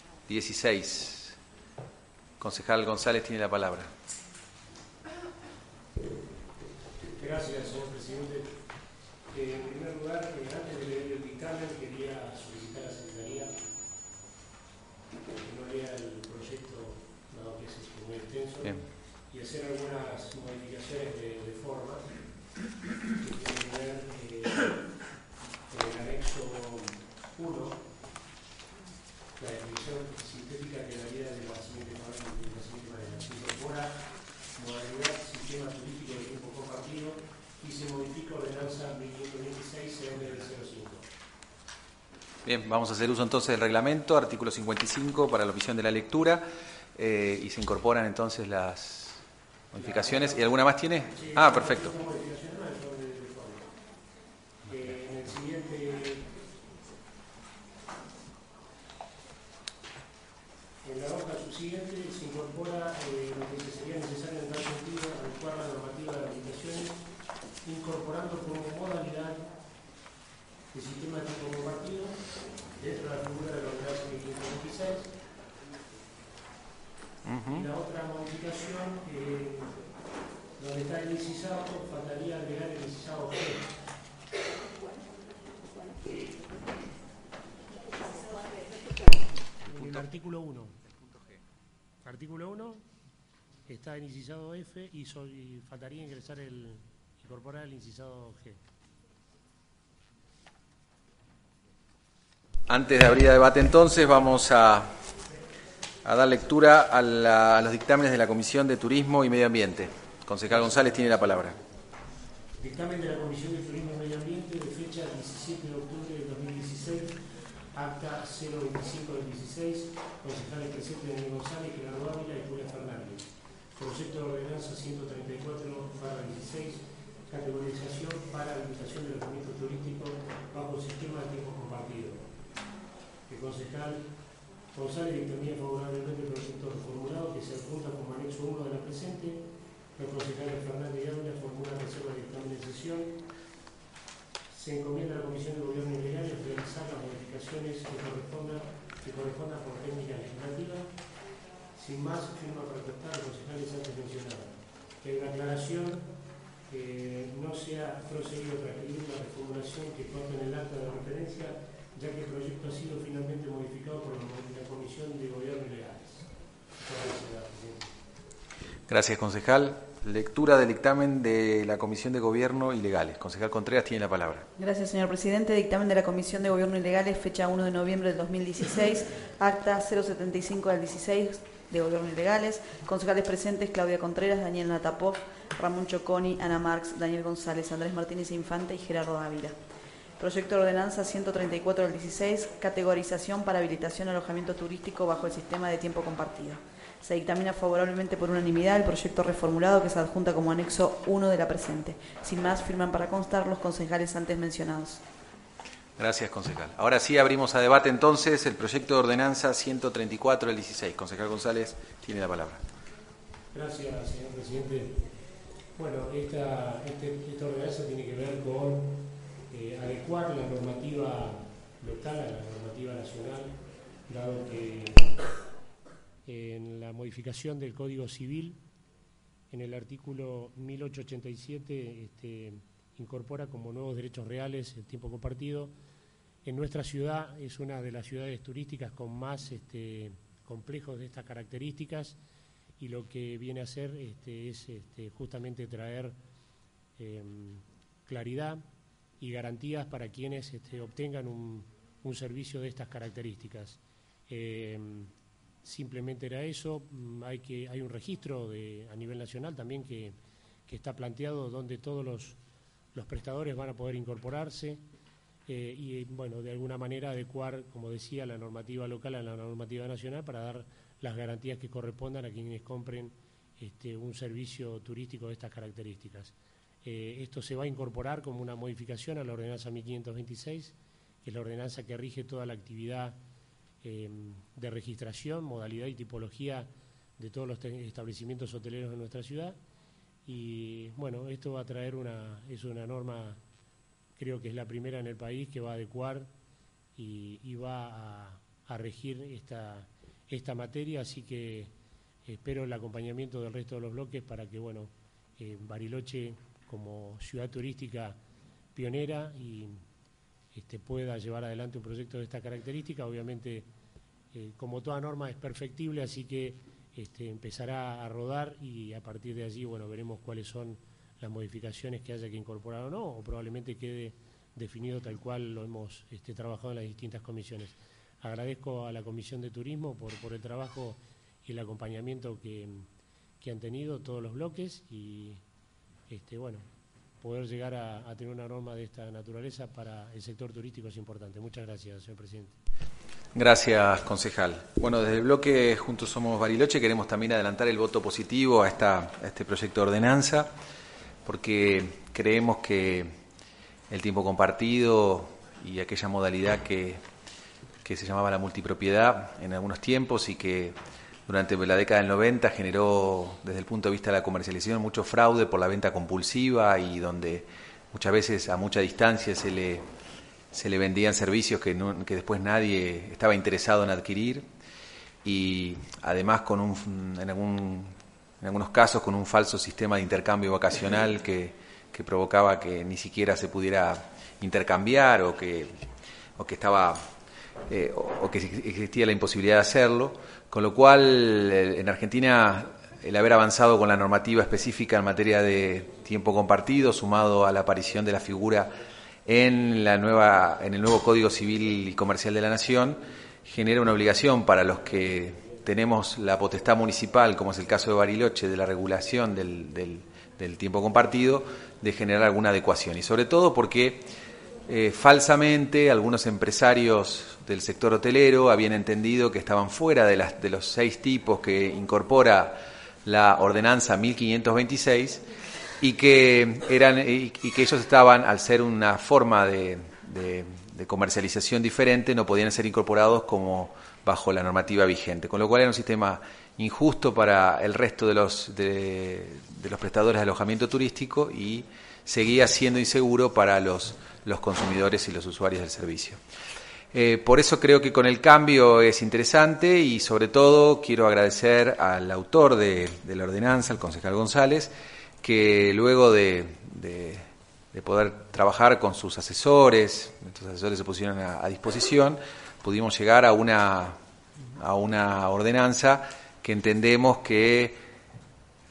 16. Concejal González tiene la palabra. Gracias, señor presidente. En primer lugar, antes de leer el dictamen, quería solicitar a la Secretaría que no lea el proyecto, dado que es muy extenso, y hacer algunas modificaciones de forma que tienen que ver en el anexo 1, la definición sintética quedaría de la siguiente manera. Se incorpora modalidad sistema turístico de tiempo compartido y se modifica ordenanza 1526 del 05. Bien, vamos a hacer uso entonces del reglamento, artículo 55 para la omisión de la lectura, y se incorporan entonces las modificaciones. ¿Y alguna más tiene? Sí, perfecto. En el siguiente, en la hoja subsiguiente se incorpora lo que sería necesario en tal sentido adecuar la normativa de habilitaciones, incorporando como modalidad el sistema de tipo compartido dentro de la figura de la ordenanza 1526. Y la otra modificación, donde está el incisado, faltaría agregar el incisado G. En el artículo 1. Artículo 1 está el incisado F y faltaría incorporar el incisado G. Antes de abrir debate entonces, vamos a dar lectura a los dictámenes de la Comisión de Turismo y Medio Ambiente. Concejal González tiene la palabra. Dictamen de la Comisión de Turismo y Medio Ambiente de fecha 17 de octubre de 2016, acta 025 del 16, concejales presentes Daniel González, Gerardo Ávila y Julia Fernández. Proyecto de ordenanza 134/16, categorización para habilitación de alojamiento turístico bajo el sistema de tiempo compartido. El concejal González dictamina favorablemente el proyecto reformulado que se adjunta como anexo 1 de la presente. Los concejales Fernández y Ávila formulan reserva de dictamen de sesión. Se encomienda a la Comisión de Gobierno y Legales realizar las modificaciones que correspondan por técnica legislativa. Sin más, firma para prestar a los concejales antes mencionados. Que la aclaración no sea procedido a transcribir la reformulación que consta en el acta de referencia, ya que el proyecto ha sido finalmente modificado por la Comisión de Gobierno y Legales. Gracias, concejal. Lectura del dictamen de la Comisión de Gobierno y Legales. Concejal Contreras tiene la palabra. Gracias, señor presidente. Dictamen de la Comisión de Gobierno y Legales, fecha 1 de noviembre del 2016, acta 075 del 16 de Gobierno y Legales. Concejales presentes: Claudia Contreras, Daniel Natapov, Ramón Choconi, Ana Marx, Daniel González, Andrés Martínez Infante y Gerardo Ávila. Proyecto de ordenanza 134 del 16, categorización para habilitación de alojamiento turístico bajo el sistema de tiempo compartido. Se dictamina favorablemente por unanimidad el proyecto reformulado que se adjunta como anexo 1 de la presente. Sin más, firman para constar los concejales antes mencionados. Gracias, concejal. Ahora sí abrimos a debate entonces el proyecto de ordenanza 134 del 16. Concejal González tiene la palabra. Gracias, señor presidente. Bueno, esta ordenanza tiene que ver con adecuar la normativa local a la normativa nacional, dado que en la modificación del Código Civil, en el artículo 1887, incorpora como nuevos derechos reales el tiempo compartido. En nuestra ciudad es una de las ciudades turísticas con más complejos de estas características, y lo que viene a hacer es justamente traer claridad y garantías para quienes obtengan un servicio de estas características. Simplemente era eso. Hay un registro a nivel nacional también que está planteado, donde todos los prestadores van a poder incorporarse y, bueno, de alguna manera adecuar, como decía, la normativa local a la normativa nacional para dar las garantías que correspondan a quienes compren un servicio turístico de estas características. Esto se va a incorporar como una modificación a la ordenanza 1526, que es la ordenanza que rige toda la actividad de registración, modalidad y tipología de todos los establecimientos hoteleros de nuestra ciudad. Y bueno, esto va a traer es una norma, creo que es la primera en el país, que va a adecuar y va a regir esta materia, así que espero el acompañamiento del resto de los bloques para que, bueno, Bariloche, como ciudad turística pionera, y pueda llevar adelante un proyecto de esta característica. Obviamente, como toda norma es perfectible, así que empezará a rodar, y a partir de allí, bueno, veremos cuáles son las modificaciones que haya que incorporar o no, o probablemente quede definido tal cual lo hemos trabajado en las distintas comisiones. Agradezco a la Comisión de Turismo por el trabajo y el acompañamiento que han tenido todos los bloques, y bueno, poder llegar a tener una norma de esta naturaleza para el sector turístico es importante. Muchas gracias, señor presidente. Gracias, concejal. Bueno, desde el bloque Juntos Somos Bariloche queremos también adelantar el voto positivo a este proyecto de ordenanza, porque creemos que el tiempo compartido y aquella modalidad que se llamaba la multipropiedad en algunos tiempos, y que durante la década del 90 generó, desde el punto de vista de la comercialización, mucho fraude por la venta compulsiva, y donde muchas veces a mucha distancia se le vendían servicios que después nadie estaba interesado en adquirir, y además en algunos casos con un falso sistema de intercambio vacacional que provocaba que ni siquiera se pudiera intercambiar, o que existía la imposibilidad de hacerlo, con lo cual en Argentina el haber avanzado con la normativa específica en materia de tiempo compartido, sumado a la aparición de la figura en el nuevo Código Civil y Comercial de la Nación, genera una obligación para los que tenemos la potestad municipal, como es el caso de Bariloche, de la regulación del tiempo compartido, de generar alguna adecuación, y sobre todo porque falsamente algunos empresarios del sector hotelero habían entendido que estaban fuera de los 6 tipos que incorpora la ordenanza 1526, y que ellos estaban, al ser una forma de comercialización diferente, no podían ser incorporados como bajo la normativa vigente, con lo cual era un sistema injusto para el resto de los prestadores de alojamiento turístico, y seguía siendo inseguro para los consumidores y los usuarios del servicio. Por eso creo que con el cambio es interesante, y sobre todo quiero agradecer al autor de la ordenanza, el concejal González, que luego de poder trabajar con sus asesores, estos asesores se pusieron a disposición, pudimos llegar a una ordenanza que entendemos que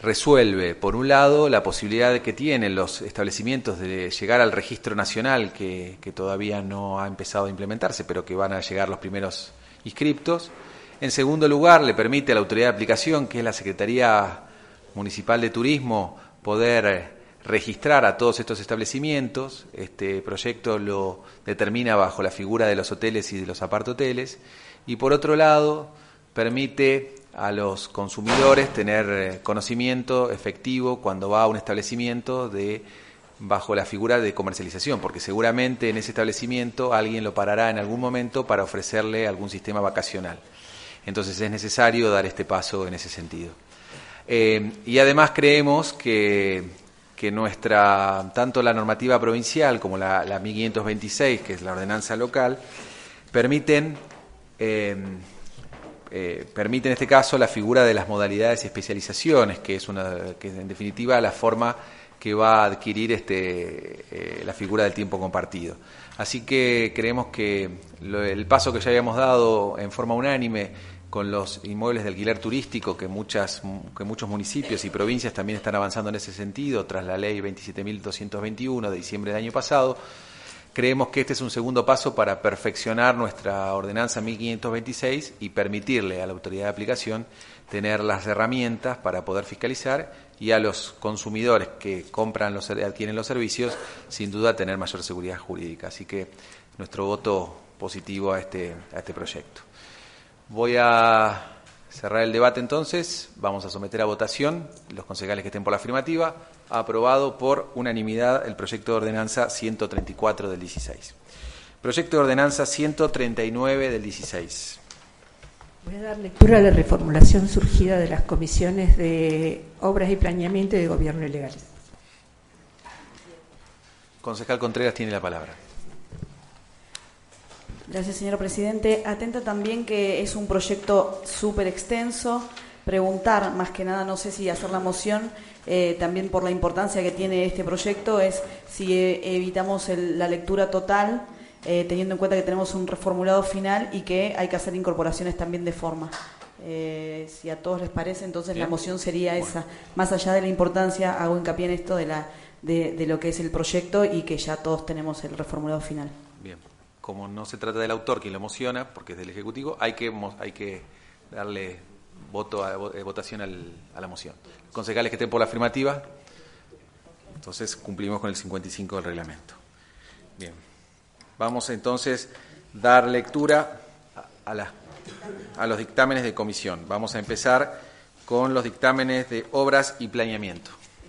resuelve, por un lado, la posibilidad que tienen los establecimientos de llegar al registro nacional, que todavía no ha empezado a implementarse, pero que van a llegar los primeros inscriptos. En segundo lugar, le permite a la autoridad de aplicación, que es la Secretaría Municipal de Turismo, poder registrar a todos estos establecimientos. Este proyecto lo determina bajo la figura de los hoteles y de los aparthoteles. Y por otro lado, permite a los consumidores tener conocimiento efectivo cuando va a un establecimiento bajo la figura de comercialización, porque seguramente en ese establecimiento alguien lo parará en algún momento para ofrecerle algún sistema vacacional. Entonces es necesario dar este paso en ese sentido. Y además creemos que tanto la normativa provincial como la 1526, que es la ordenanza local, permiten en este caso la figura de las modalidades y especializaciones, que es en definitiva la forma que va a adquirir la figura del tiempo compartido. Así que creemos que el paso que ya habíamos dado en forma unánime con los inmuebles de alquiler turístico, que muchos municipios y provincias también están avanzando en ese sentido, tras la ley 27.221 de diciembre del año pasado, creemos que este es un segundo paso para perfeccionar nuestra ordenanza 1526 y permitirle a la autoridad de aplicación tener las herramientas para poder fiscalizar, y a los consumidores que adquieren los servicios, sin duda tener mayor seguridad jurídica. Así que nuestro voto positivo a este proyecto. Voy a cerrar el debate entonces. Vamos a someter a votación los concejales que estén por la afirmativa. Aprobado por unanimidad el proyecto de ordenanza 134 del 16. Proyecto de ordenanza 139 del 16. Voy a dar lectura a la reformulación surgida de las comisiones de Obras y Planeamiento y de Gobierno y Legales. Concejal Contreras tiene la palabra. Gracias, señor presidente. Atenta también que es un proyecto súper extenso. Preguntar, más que nada, no sé si hacer la moción, también por la importancia que tiene este proyecto, es si evitamos la lectura total, teniendo en cuenta que tenemos un reformulado final y que hay que hacer incorporaciones también de forma. Si a todos les parece, entonces bien. La moción sería esa. Más allá de la importancia, hago hincapié en esto de lo que es el proyecto y que ya todos tenemos el reformulado final. Bien. Como no se trata del autor quien lo mociona, porque es del Ejecutivo, hay que darle votación a la moción. Los concejales que estén por la afirmativa, entonces cumplimos con el 55 del reglamento. Bien. Vamos entonces a dar lectura a los dictámenes de comisión. Vamos a empezar con los dictámenes de obras y planeamiento.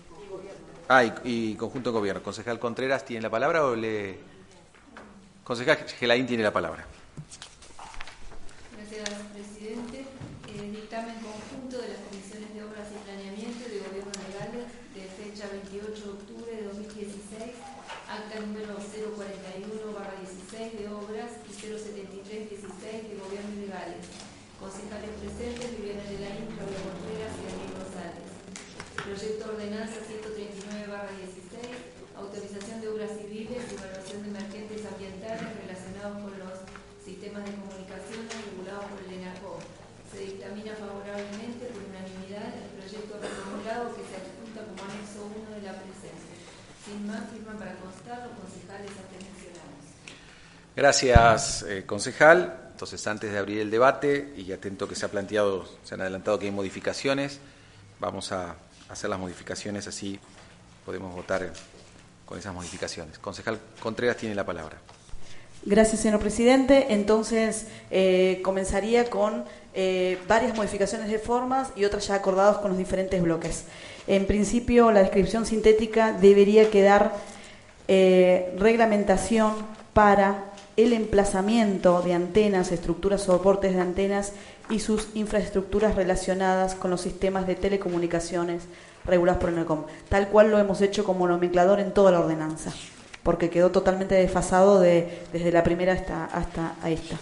Y conjunto de gobierno. Concejal Contreras, ¿tiene la palabra o Concejal Gelaín tiene la palabra. Gracias, presidente. Dictamen conjunto de las comisiones de obras y planeamiento y de gobierno legales de fecha 28 de octubre de 2016, acta número 041/16 de obras y 073/16 de gobierno y legales. Concejales presentes: Viviana Gelaín, Claudia Contreras y Daniel González. Proyecto ordenanza 139/16, autorización de obras civiles y evaluación de emergentes ambientales relacionados con los sistemas de comunicaciones regulados por el ENACOM. Se dictamina favorablemente por unanimidad el proyecto reformulado que se adjunta como anexo 1 de la presente. Sin más, firman para constar los concejales antes mencionados. Gracias, concejal. Entonces, antes de abrir el debate, y atento que se han adelantado que hay modificaciones, vamos a hacer las modificaciones, así podemos votar con esas modificaciones. Concejal Contreras tiene la palabra. Gracias, señor presidente. Entonces, comenzaría con varias modificaciones de formas y otras ya acordadas con los diferentes bloques. En principio, la descripción sintética debería quedar reglamentación para el emplazamiento de antenas, estructuras o soportes de antenas y sus infraestructuras relacionadas con los sistemas de telecomunicaciones regulados por el ENACOM, tal cual lo hemos hecho como nomenclador en toda la ordenanza, porque quedó totalmente desfasado desde la primera hasta esta.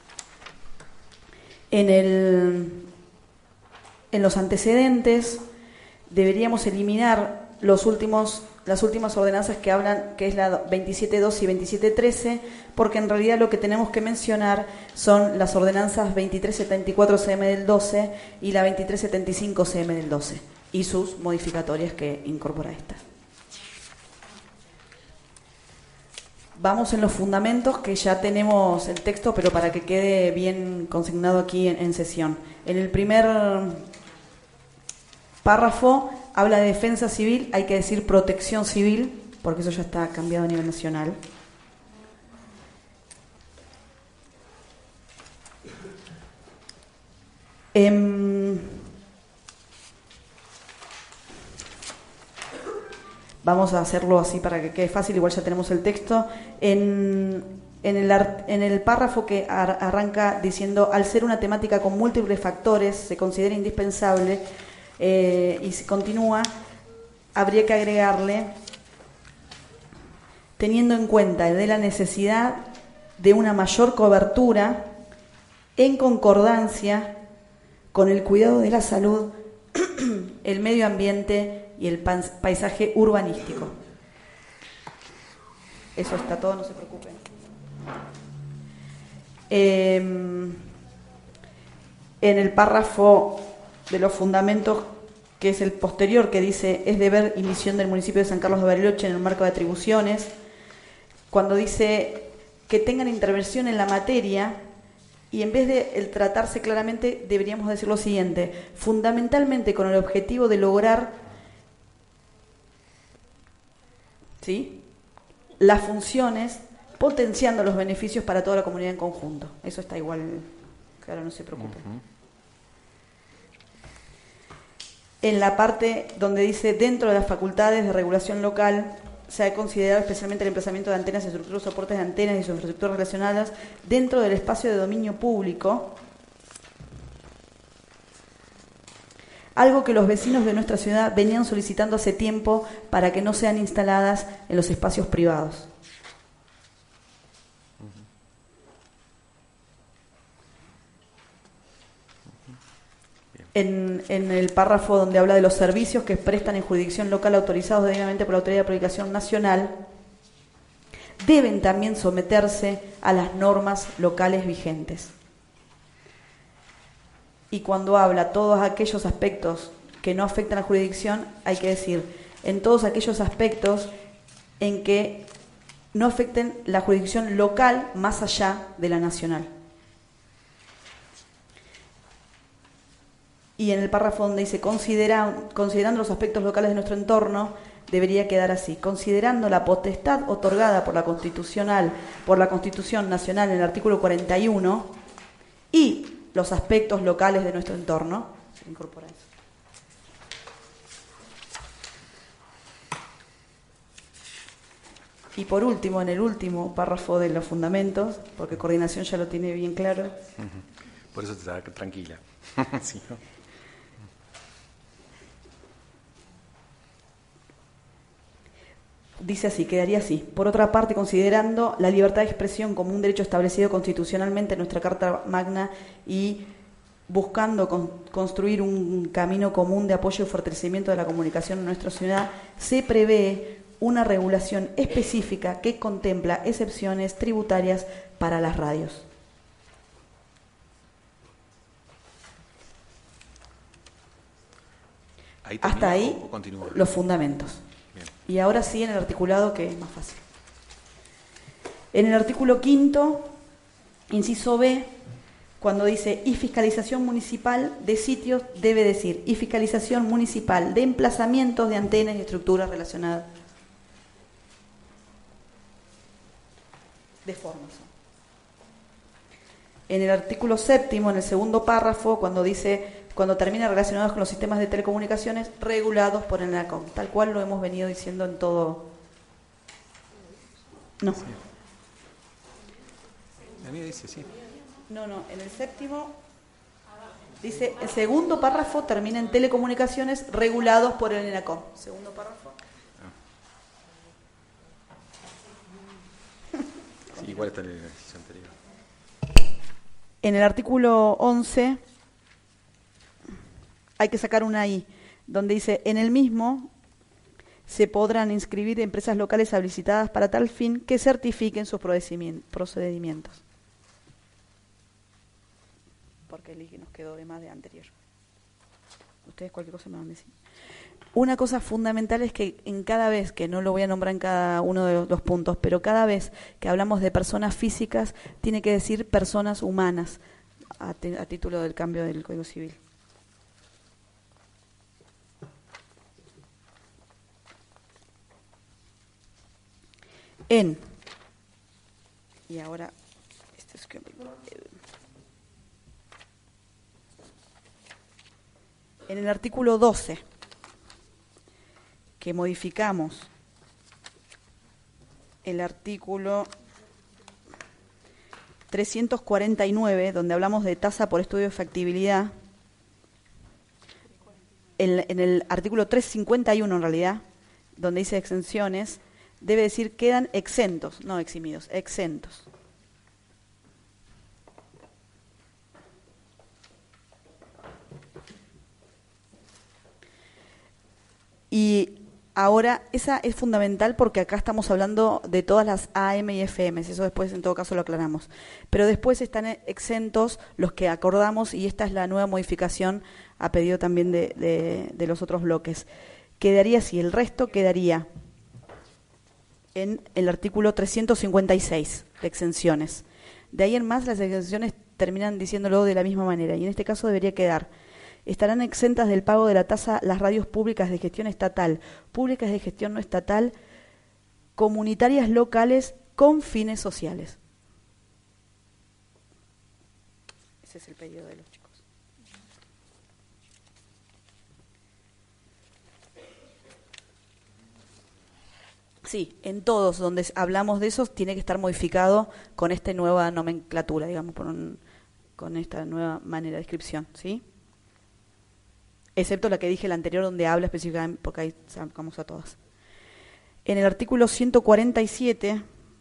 En los antecedentes deberíamos eliminar las últimas ordenanzas que hablan, que es la 27.2 y 27.13, porque en realidad lo que tenemos que mencionar son las ordenanzas 23.74 CM del 12 y la 23.75 CM del 12. y sus modificatorias que incorpora esta. Vamos en los fundamentos, que ya tenemos el texto, pero para que quede bien consignado aquí en sesión. En el primer párrafo habla de defensa civil, hay que decir protección civil, porque eso ya está cambiado a nivel nacional. Vamos a hacerlo así para que quede fácil, igual ya tenemos el texto. En el párrafo que arranca diciendo, al ser una temática con múltiples factores, se considera indispensable, y se continúa, habría que agregarle, teniendo en cuenta de la necesidad de una mayor cobertura en concordancia con el cuidado de la salud, el medio ambiente y el paisaje urbanístico. Eso está todo, no se preocupen. En el párrafo de los fundamentos, que es el posterior, que dice, es deber y misión del municipio de San Carlos de Bariloche en el marco de atribuciones, cuando dice que tengan intervención en la materia, y en vez de el tratarse claramente, deberíamos decir lo siguiente: fundamentalmente con el objetivo de lograr, ¿sí?, las funciones, potenciando los beneficios para toda la comunidad en conjunto. Eso está igual, claro, no se preocupen. En la parte donde dice, dentro de las facultades de regulación local, se ha considerado especialmente el emplazamiento de antenas y estructuras soportes de antenas y sus infraestructuras relacionadas dentro del espacio de dominio público, algo que los vecinos de nuestra ciudad venían solicitando hace tiempo para que no sean instaladas en los espacios privados. En el párrafo donde habla de los servicios que prestan en jurisdicción local autorizados debidamente por la Autoridad de Aplicación Nacional, deben también someterse a las normas locales vigentes. Y cuando habla todos aquellos aspectos que no afectan a la jurisdicción, hay que decir, en todos aquellos aspectos en que no afecten la jurisdicción local más allá de la nacional. Y en el párrafo donde dice, considerando los aspectos locales de nuestro entorno, debería quedar así: considerando la potestad otorgada por la Constitución Nacional en el artículo 41 y los aspectos locales de nuestro entorno. Se incorpora eso. Y por último, en el último párrafo de los fundamentos, porque coordinación ya lo tiene bien claro. Por eso te está tranquila. Sí, ¿no? Dice así, quedaría así. Por otra parte, considerando la libertad de expresión como un derecho establecido constitucionalmente en nuestra Carta Magna y buscando construir un camino común de apoyo y fortalecimiento de la comunicación en nuestra ciudad, se prevé una regulación específica que contempla excepciones tributarias para las radios. Hasta ahí los fundamentos. Bien. Y ahora sí en el articulado, que es más fácil. En el artículo 5º, inciso B, cuando dice y fiscalización municipal de sitios, debe decir y fiscalización municipal de emplazamientos de antenas y estructuras relacionadas de formas. En el artículo 7º, en el segundo párrafo, cuando termina relacionados con los sistemas de telecomunicaciones regulados por el ENACOM, tal cual lo hemos venido diciendo en todo. No. Sí. A mí dice sí. No, en el 7º dice, el segundo párrafo termina en telecomunicaciones regulados por el ENACOM. Segundo párrafo. Sí, igual está en el ejercicio anterior. En el artículo 11 hay que sacar una I, donde dice, en el mismo se podrán inscribir empresas locales habilitadas para tal fin que certifiquen sus procedimientos. Porque el I nos quedó de más de anterior. ustedes cualquier cosa me van a decir. Una cosa fundamental es que en cada vez, que no lo voy a nombrar en cada uno de los puntos, pero cada vez que hablamos de personas físicas, tiene que decir personas humanas, a título del cambio del Código Civil. Y ahora, en el artículo 12, que modificamos el artículo 349, donde hablamos de tasa por estudio de factibilidad, en el artículo 351 en realidad, donde dice exenciones, debe decir quedan exentos, no eximidos, exentos. Y ahora, esa es fundamental porque acá estamos hablando de todas las AM y FM, eso después en todo caso lo aclaramos. Pero después están exentos los que acordamos y esta es la nueva modificación a pedido también de los otros bloques. Quedaría así, el resto quedaría en el artículo 356 de exenciones. De ahí en más las exenciones terminan diciéndolo de la misma manera y en este caso debería quedar: estarán exentas del pago de la tasa las radios públicas de gestión estatal, públicas de gestión no estatal, comunitarias locales con fines sociales. Ese es el pedido de los chicos. Sí, en todos donde hablamos de eso tiene que estar modificado con esta nueva nomenclatura, digamos, con esta nueva manera de descripción, ¿sí? Excepto la que dije la anterior donde habla específicamente, porque ahí sacamos a todas. En el artículo 147,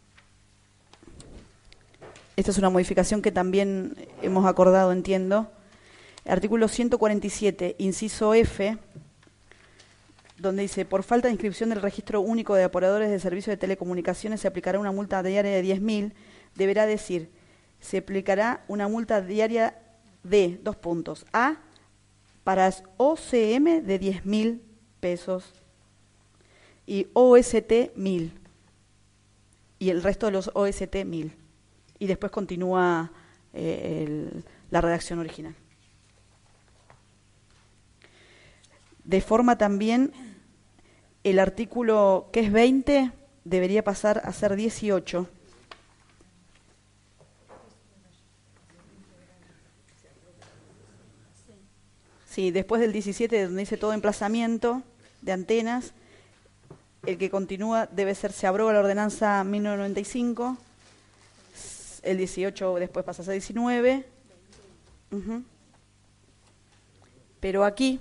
esta es una modificación que también hemos acordado, entiendo. Artículo 147, inciso F, donde dice: por falta de inscripción del registro único de operadores de servicios de telecomunicaciones se aplicará una multa diaria de 10.000, deberá decir: se aplicará una multa diaria de, A, para OCM de 10.000 pesos y OST 1.000 y el resto de los OST 1.000. Y después continúa la redacción original. De forma también, el artículo que es 20 debería pasar a ser 18. Sí, después del 17, donde dice todo emplazamiento de antenas, el que continúa debe ser: se abroga la ordenanza 1995, el 18 después pasa a ser 19. Pero aquí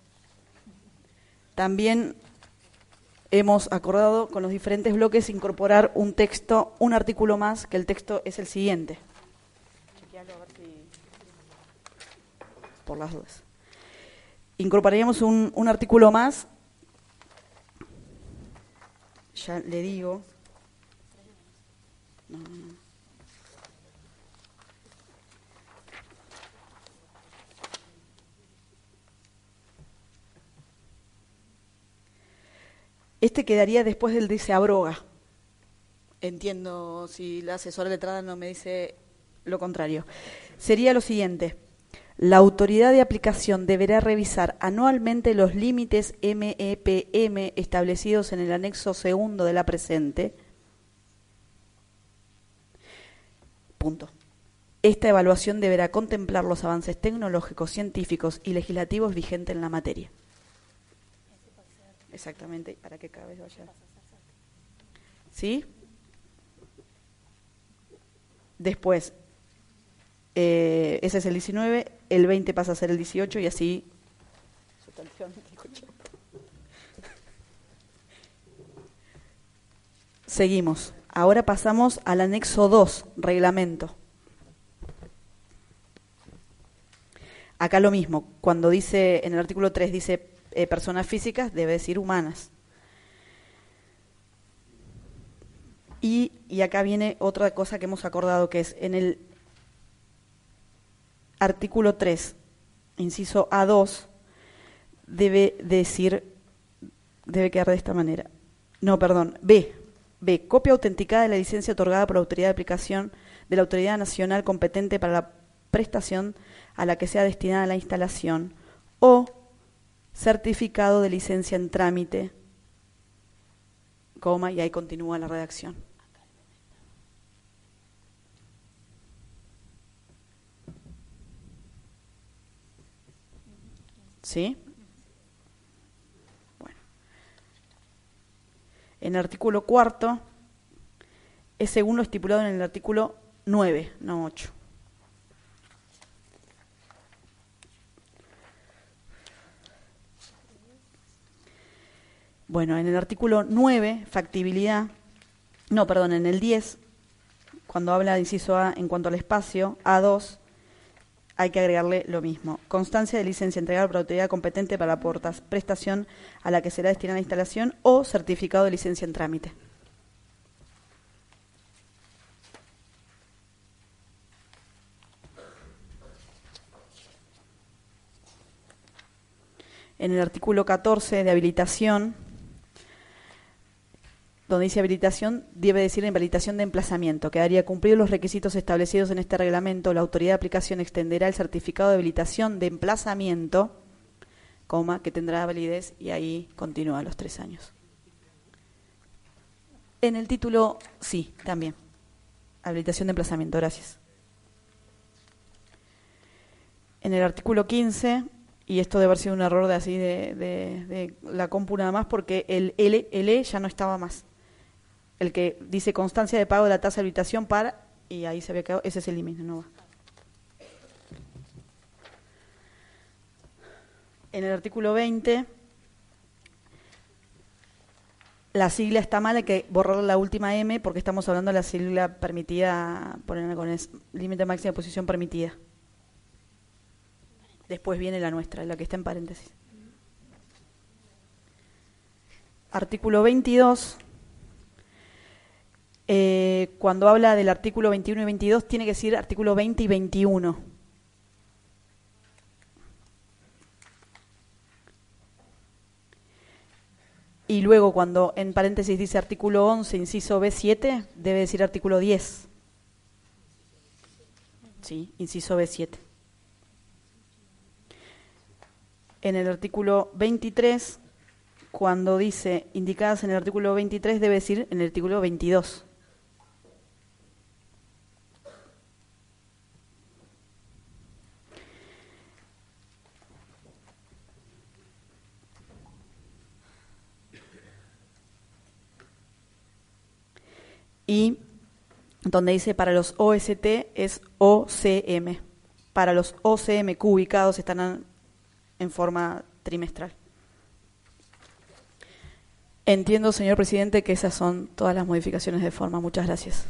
también hemos acordado con los diferentes bloques incorporar un texto, un artículo más, que el texto es el siguiente. Chequealo a ver si... por las dudas. Incorporaríamos un artículo más, ya le digo, no. Este quedaría después del de se abroga. Entiendo si la asesora letrada no me dice lo contrario. Sería lo siguiente: la autoridad de aplicación deberá revisar anualmente los límites MEPM establecidos en el anexo segundo de la presente. Punto. Esta evaluación deberá contemplar los avances tecnológicos, científicos y legislativos vigentes en la materia. Exactamente, para que cada vez vaya. ¿Sí? Después, ese es el 19, el 20 pasa a ser el 18 y así seguimos. Ahora pasamos al anexo 2, reglamento. Acá lo mismo, cuando dice en el artículo 3 dice personas físicas, debe decir humanas. Y acá viene otra cosa que hemos acordado, que es en el artículo 3, inciso A2, debe quedar de esta manera. No, perdón, B, copia autenticada de la licencia otorgada por la autoridad de aplicación de la autoridad nacional competente para la prestación a la que sea destinada la instalación, o certificado de licencia en trámite, coma, y ahí continúa la redacción. ¿Sí? Bueno. En el artículo 4 es según lo estipulado en el artículo 9, no 8. Bueno, en el artículo 9, factibilidad, no, perdón, en el 10, cuando habla de inciso A en cuanto al espacio, A2, hay que agregarle lo mismo. Constancia de licencia entregada por la autoridad competente para la prestación a la que será destinada la instalación o certificado de licencia en trámite. En el artículo 14 de habilitación, donde dice habilitación, debe decir habilitación de emplazamiento. Quedaría cumplidos los requisitos establecidos en este reglamento, la autoridad de aplicación extenderá el certificado de habilitación de emplazamiento, coma, que tendrá validez, y ahí continúa los 3 años. En el título, sí, también. Habilitación de emplazamiento, gracias. En el artículo 15, y esto debe haber sido un error de la compu nada más, porque el E ya no estaba más. El que dice constancia de pago de la tasa de habilitación para, y ahí se había quedado, ese es el límite, no va. En el artículo 20, la sigla está mal, hay que borrar la última M porque estamos hablando de la sigla permitida, ponerla con el límite máximo de posición permitida. Después viene la nuestra, la que está en paréntesis. Artículo 22. Cuando habla del artículo 21 y 22, tiene que decir artículo 20 y 21. Y luego, cuando en paréntesis dice artículo 11, inciso B7, debe decir artículo 10. Sí, inciso B7. En el artículo 23, cuando dice indicadas en el artículo 23, debe decir en el artículo 22. Y donde dice para los OST es OCM. Para los OCMQ ubicados están en forma trimestral. Entiendo, señor presidente, que esas son todas las modificaciones de forma. Muchas gracias.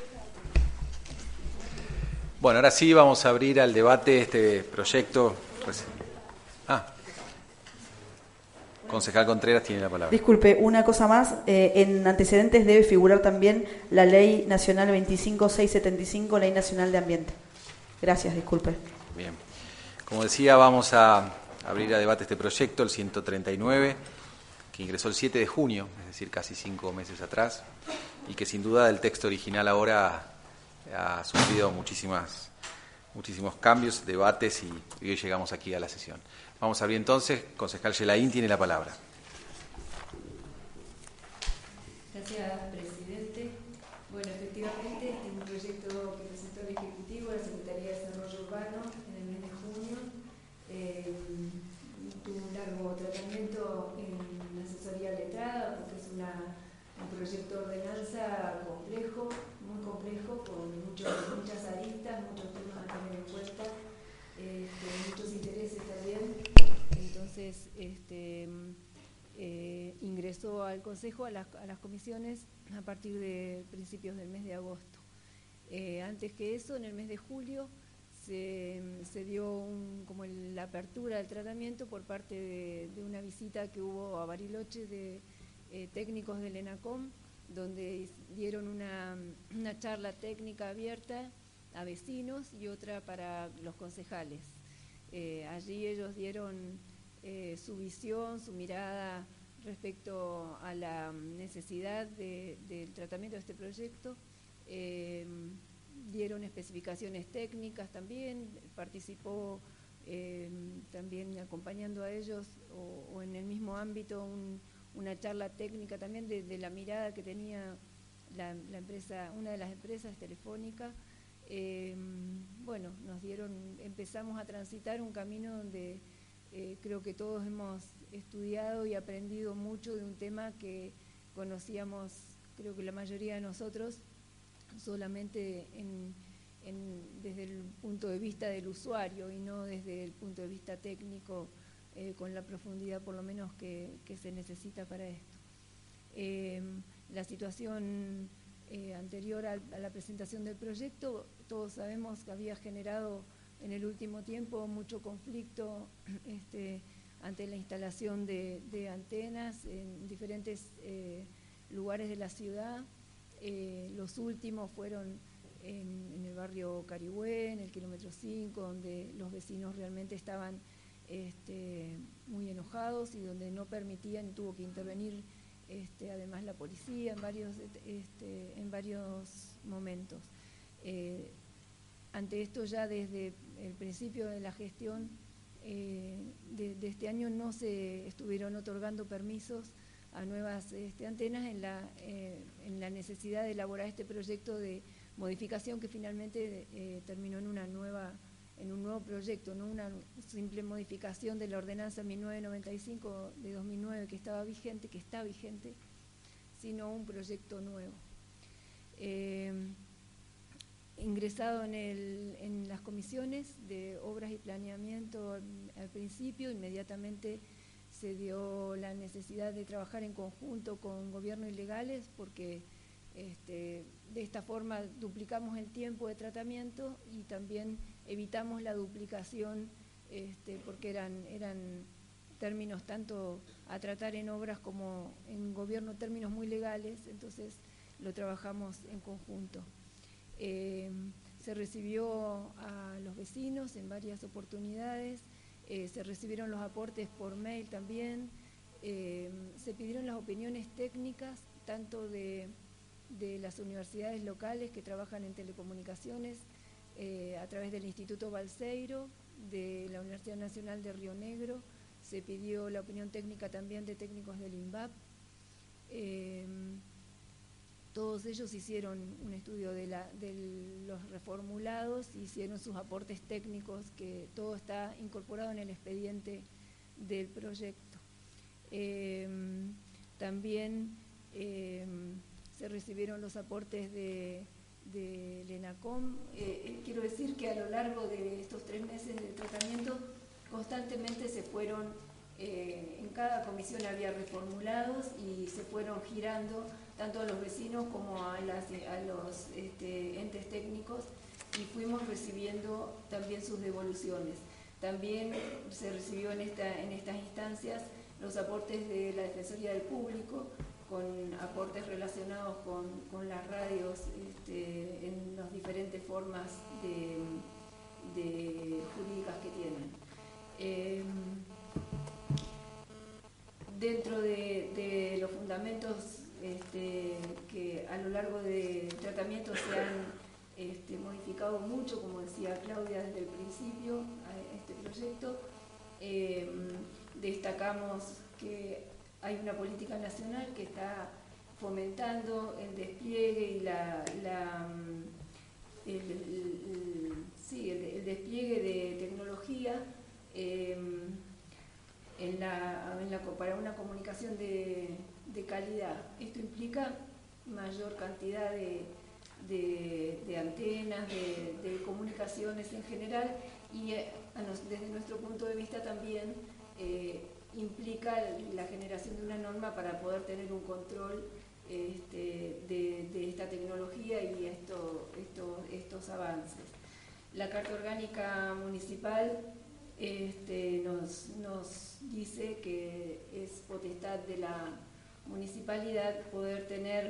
Bueno, ahora sí vamos a abrir al debate este proyecto. Concejal Contreras tiene la palabra. Disculpe, una cosa más. En antecedentes debe figurar también la Ley Nacional 25675, Ley Nacional de Ambiente. Gracias, disculpe. Bien. Como decía, vamos a abrir a debate este proyecto, el 139, que ingresó el 7 de junio, es decir, casi 5 meses atrás, y que sin duda del texto original ahora ha sufrido muchísimos cambios, debates, y hoy llegamos aquí a la sesión. Vamos a abrir entonces. Concejal Gelaín tiene la palabra. Gracias, presidente. Bueno, efectivamente, este es un proyecto que presentó el Ejecutivo, la Secretaría de Desarrollo Urbano, en el mes de junio. Tuvo un largo tratamiento en la asesoría letrada, porque es un proyecto de ordenanza complejo, muy complejo, con muchas aristas, muchos temas a tener en cuenta, muchos intereses también. Entonces, ingresó al Consejo, a las comisiones, a partir de principios del mes de agosto. Antes que eso, en el mes de julio, se dio la apertura del tratamiento por parte de una visita que hubo a Bariloche de técnicos del ENACOM, donde dieron una charla técnica abierta a vecinos y otra para los concejales. Allí ellos dieron su visión, su mirada respecto a la necesidad del tratamiento de este proyecto. Dieron especificaciones técnicas también, participó también acompañando a ellos o en el mismo ámbito una charla técnica también de la mirada que tenía la empresa, una de las empresas telefónicas. Bueno, empezamos a transitar un camino donde creo que todos hemos estudiado y aprendido mucho de un tema que conocíamos, creo que la mayoría de nosotros, solamente desde el punto de vista del usuario y no desde el punto de vista técnico, con la profundidad por lo menos que se necesita para esto. La situación anterior a la presentación del proyecto, todos sabemos que había generado en el último tiempo mucho conflicto ante la instalación de antenas en diferentes lugares de la ciudad. Los últimos fueron en el barrio Carihue, en el kilómetro 5, donde los vecinos realmente estaban muy enojados y donde no permitían, tuvo que intervenir además la policía en varios momentos. Ante esto, ya desde el principio de la gestión de este año no se estuvieron otorgando permisos a nuevas antenas en la necesidad de elaborar este proyecto de modificación que finalmente terminó en un nuevo proyecto, no una simple modificación de la ordenanza 1995 de 2009 que está vigente, sino un proyecto nuevo. Ingresado en las comisiones de obras y planeamiento al principio, inmediatamente se dio la necesidad de trabajar en conjunto con gobierno y legales, porque de esta forma duplicamos el tiempo de tratamiento y también evitamos la duplicación, porque eran términos tanto a tratar en obras como en gobierno, términos muy legales, entonces lo trabajamos en conjunto. Se recibió a los vecinos en varias oportunidades, se recibieron los aportes por mail también, se pidieron las opiniones técnicas tanto de las universidades locales que trabajan en telecomunicaciones, a través del Instituto Balseiro, de la Universidad Nacional de Río Negro, se pidió la opinión técnica también de técnicos del INVAP. Todos ellos hicieron un estudio de los reformulados, hicieron sus aportes técnicos, que todo está incorporado en el expediente del proyecto. También se recibieron los aportes del ENACOM. Quiero decir que a lo largo de estos 3 meses de tratamiento constantemente se fueron, en cada comisión había reformulados y se fueron girando tanto a los vecinos como a los entes técnicos, y fuimos recibiendo también sus devoluciones. También se recibió en estas instancias los aportes de la Defensoría del Público, con aportes relacionados con las radios en las diferentes formas jurídicas que tienen. Dentro de los fundamentos que a lo largo del tratamiento se han modificado mucho, como decía Claudia desde el principio, a este proyecto, destacamos que hay una política nacional que está fomentando el despliegue y el despliegue de tecnología para una comunicación de calidad. Esto implica mayor cantidad de antenas, de comunicaciones en general, y desde nuestro punto de vista también implica la generación de una norma para poder tener un control de esta tecnología y estos avances. La Carta Orgánica Municipal nos dice que es potestad de la municipalidad poder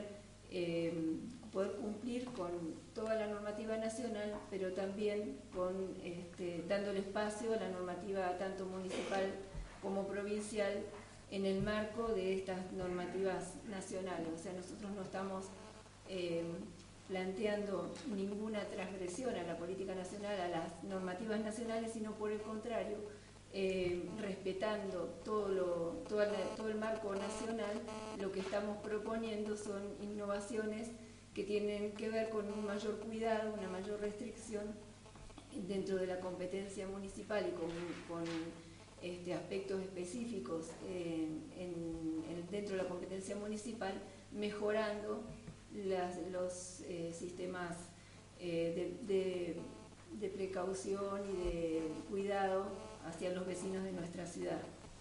cumplir con toda la normativa nacional, pero también dándole espacio a la normativa tanto municipal como provincial en el marco de estas normativas nacionales. O sea, nosotros no estamos planteando ninguna transgresión a la política nacional, a las normativas nacionales, sino por el contrario, respetando todo el marco nacional. Lo que estamos proponiendo son innovaciones que tienen que ver con un mayor cuidado, una mayor restricción dentro de la competencia municipal y con aspectos específicos dentro de la competencia municipal, mejorando los sistemas de precaución y de cuidado hacia los vecinos de nuestra ciudad.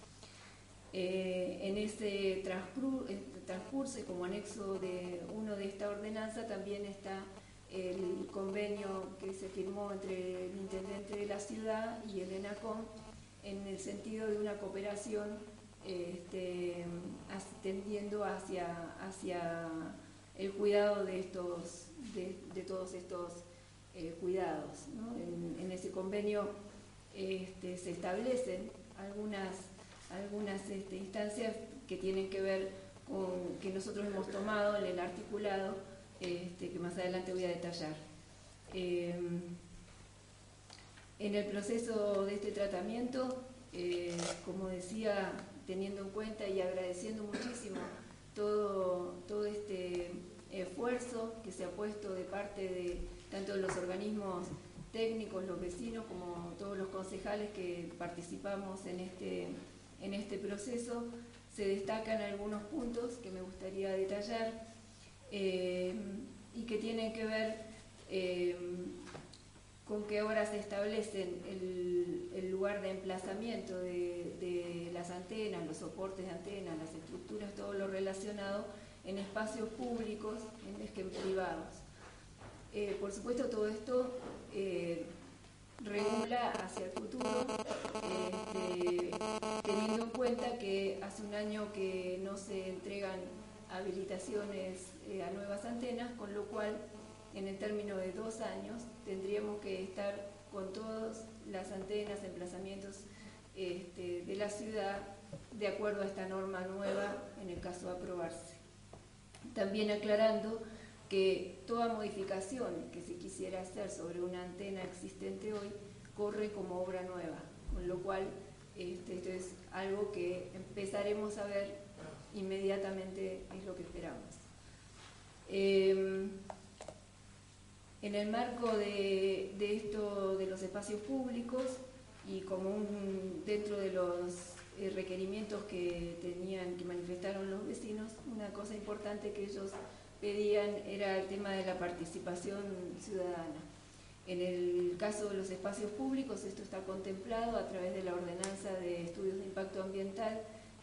En ese transcurso y como anexo de uno de esta ordenanza también está el convenio que se firmó entre el intendente de la ciudad y el ENACOM en el sentido de una cooperación tendiendo hacia el cuidado de todos estos cuidados, ¿no? En ese convenio se establecen algunas instancias que tienen que ver con que nosotros hemos tomado en el articulado, que más adelante voy a detallar. En el proceso de este tratamiento, como decía, teniendo en cuenta y agradeciendo muchísimo todo este esfuerzo que se ha puesto de parte de tanto los organismos técnicos, los vecinos, como todos los concejales que participamos en este proceso, se destacan algunos puntos que me gustaría detallar y que tienen que ver con que ahora se establecen el lugar de emplazamiento de las antenas, los soportes de antenas, las estructuras, todo lo relacionado en espacios públicos en vez que en privados. Por supuesto, todo esto regula hacia el futuro, teniendo en cuenta que hace un año que no se entregan habilitaciones a nuevas antenas, con lo cual en el término de 2 años tendríamos que estar con todas las antenas, emplazamientos de la ciudad de acuerdo a esta norma nueva en el caso de aprobarse. También aclarando que toda modificación que se quisiera hacer sobre una antena existente hoy corre como obra nueva, con lo cual esto es algo que empezaremos a ver inmediatamente, es lo que esperamos. En el marco de esto de los espacios públicos y como dentro de los requerimientos que manifestaron los vecinos, una cosa importante que ellos pedían era el tema de la participación ciudadana. En el caso de los espacios públicos, esto está contemplado a través de la ordenanza de estudios de impacto ambiental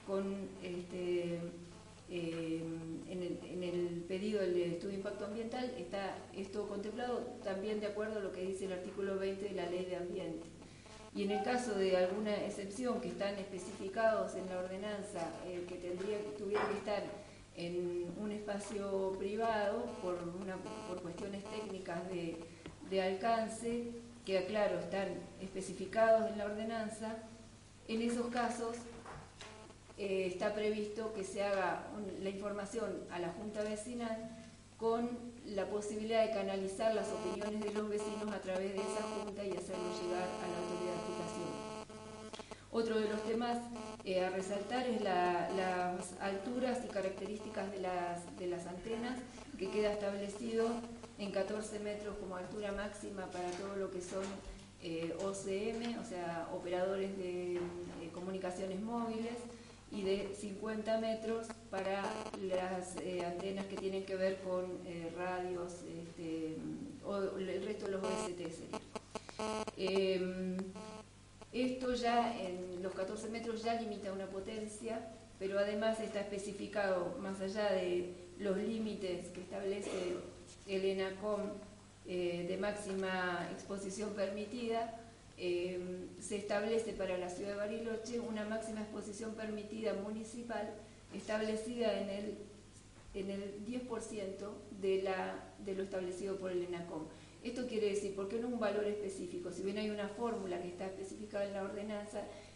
en el pedido del estudio de impacto ambiental está esto contemplado también de acuerdo a lo que dice el artículo 20 de la Ley de Ambiente. Y en el caso de alguna excepción que están especificados en la ordenanza, que tuviera que estar en un espacio privado por cuestiones técnicas de alcance, que claro, están especificados en la ordenanza, en esos casos está previsto que se haga la información a la Junta Vecinal con la posibilidad de canalizar las opiniones de los vecinos a través de esa Junta y hacerlo llegar a la autoridad de aplicación. Otro de los temas a resaltar es las alturas y características de las antenas, que queda establecido en 14 metros como altura máxima para todo lo que son OCM, o sea, operadores de comunicaciones móviles, y de 50 metros para las antenas que tienen que ver con radios o el resto de los OST sería. Esto ya en los 14 metros ya limita una potencia, pero además está especificado, más allá de los límites que establece el ENACOM de máxima exposición permitida, se establece para la ciudad de Bariloche una máxima exposición permitida municipal establecida en el 10% de lo establecido por el ENACOM. Esto quiere decir, ¿por qué no un valor específico? Si bien hay una fórmula que está especificada en la ordenanza,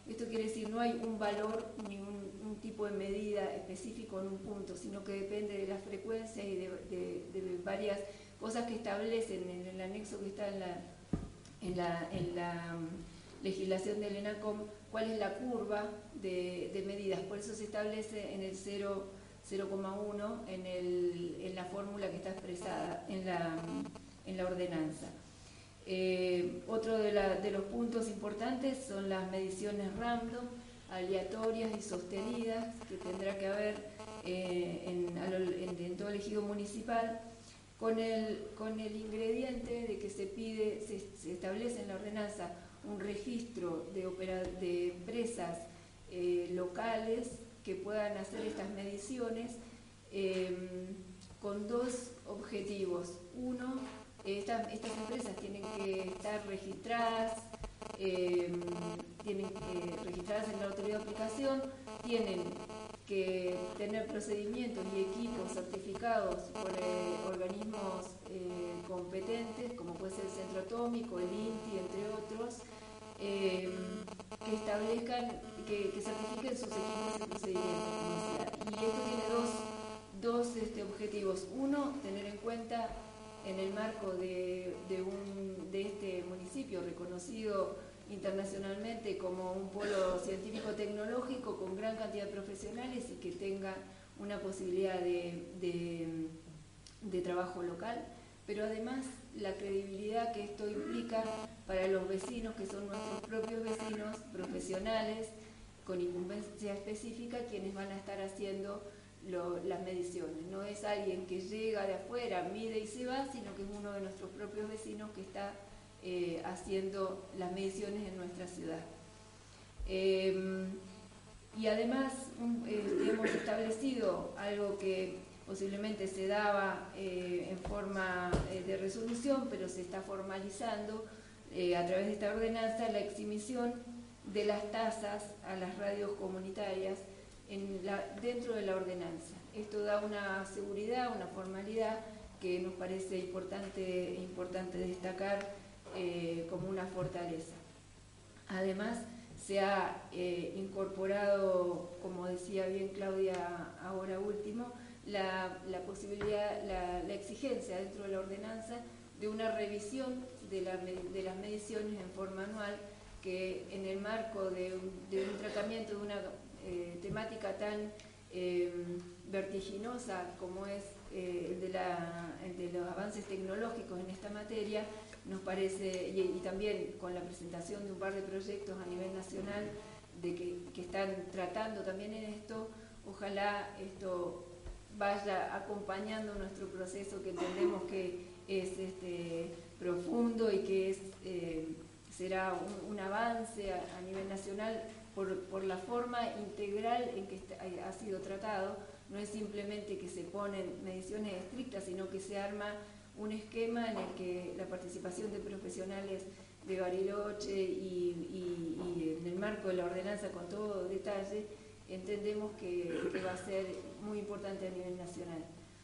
Esto quiere decir, no hay un valor ni un tipo de medida específico en un punto, sino que depende de la frecuencia y de varias cosas que establecen en el anexo que está en la legislación del ENACOM, cuál es la curva de medidas. Por eso se establece en el 0,1 en la fórmula que está expresada en la ordenanza. Otro de los puntos importantes son las mediciones random, aleatorias y sostenidas, que tendrá que haber en todo el ejido municipal, con el ingrediente de que se establece en la ordenanza un registro de empresas locales que puedan hacer estas mediciones con dos objetivos. Uno, estas empresas tienen que estar registradas, registradas en la autoridad de aplicación, tienen que tener procedimientos y equipos certificados por organismos competentes, como puede ser el Centro Atómico, el INTI, entre otros, que establezcan, que certifiquen sus equipos y procedimientos, como decía. Y esto tiene dos objetivos. Uno, tener en cuenta en el marco de este municipio reconocido internacionalmente como un polo científico-tecnológico con gran cantidad de profesionales y que tenga una posibilidad de trabajo local, pero además la credibilidad que esto implica para los vecinos, que son nuestros propios vecinos profesionales con incumbencia específica, quienes van a estar haciendo las mediciones. No es alguien que llega de afuera, mide y se va, sino que es uno de nuestros propios vecinos que está haciendo las mediciones en nuestra ciudad. Y además hemos establecido algo que posiblemente se daba en forma de resolución, pero se está formalizando a través de esta ordenanza, la exhibición de las tasas a las radios comunitarias dentro de la ordenanza. Esto da una seguridad, una formalidad que nos parece importante destacar como una fortaleza. Además, se ha incorporado, como decía bien Claudia ahora último, la posibilidad, la exigencia dentro de la ordenanza de una revisión de las mediciones en forma anual, que en el marco de un tratamiento de una temática tan vertiginosa como es el de los avances tecnológicos en esta materia, nos parece, y también con la presentación de un par de proyectos a nivel nacional que están tratando también en esto, ojalá esto vaya acompañando nuestro proceso, que entendemos que es profundo y que será un avance a nivel nacional por la forma integral en que ha sido tratado. No es simplemente que se ponen mediciones estrictas, sino que se arma un esquema en el que la participación de profesionales de Bariloche y en el marco de la ordenanza con todo detalle, entendemos que va a ser muy importante a nivel nacional.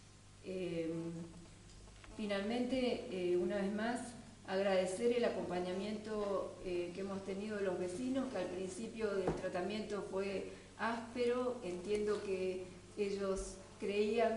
Finalmente, una vez más, agradecer el acompañamiento que hemos tenido de los vecinos, que al principio del tratamiento fue áspero. Entiendo que ellos creían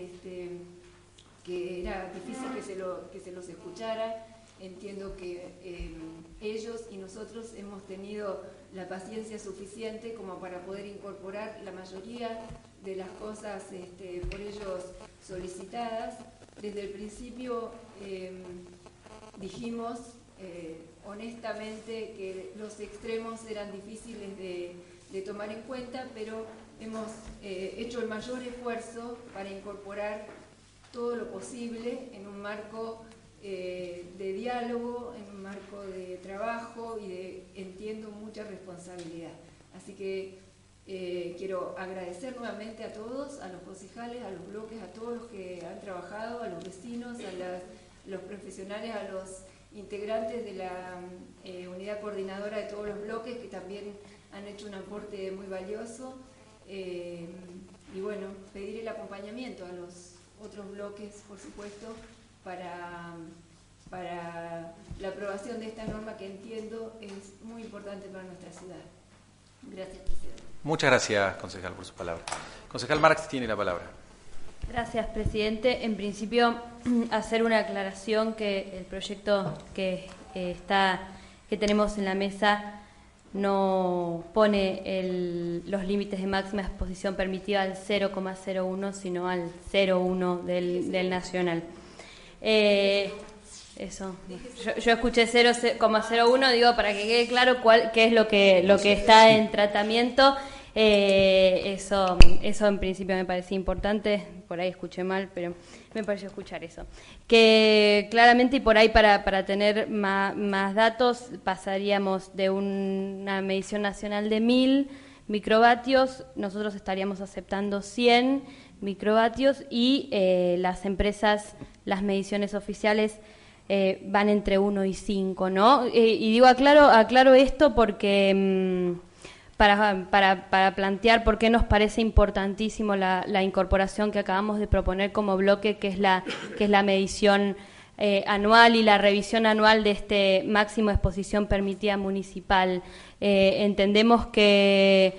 que era difícil que se los escuchara. Entiendo que ellos y nosotros hemos tenido la paciencia suficiente como para poder incorporar la mayoría de las cosas por ellos solicitadas. Desde el principio dijimos honestamente que los extremos eran difíciles de tomar en cuenta, pero hemos hecho el mayor esfuerzo para incorporar todo lo posible en un marco de diálogo, en un marco de trabajo y entiendo, mucha responsabilidad. Así que quiero agradecer nuevamente a todos, a los concejales, a los bloques, a todos los que han trabajado, a los vecinos, a los profesionales, a los integrantes de la unidad coordinadora de todos los bloques, que también han hecho un aporte muy valioso. Y bueno, pedir el acompañamiento a los otros bloques, por supuesto, para la aprobación de esta norma, que entiendo es muy importante para nuestra ciudad. Gracias, presidente. Muchas gracias, concejal, por su palabra. Concejal Marx tiene la palabra. Gracias, presidente. En principio, hacer una aclaración que el proyecto que tenemos en la mesa no pone los límites de máxima exposición permitida al 0,01, sino al 0,1 del nacional. Eso. Yo escuché 0,01, digo, para que quede claro qué es lo que está en tratamiento. Eso en principio me parece importante, por ahí escuché mal, pero me pareció escuchar eso. Que claramente, y por ahí para tener más datos, pasaríamos de una medición nacional de 1000 microvatios, nosotros estaríamos aceptando 100 microvatios y las empresas, las mediciones oficiales van entre 1 y 5, ¿no? Y digo, aclaro esto porque para plantear por qué nos parece importantísimo la incorporación que acabamos de proponer como bloque, que es la medición anual y la revisión anual de este máximo exposición permitida municipal. Entendemos que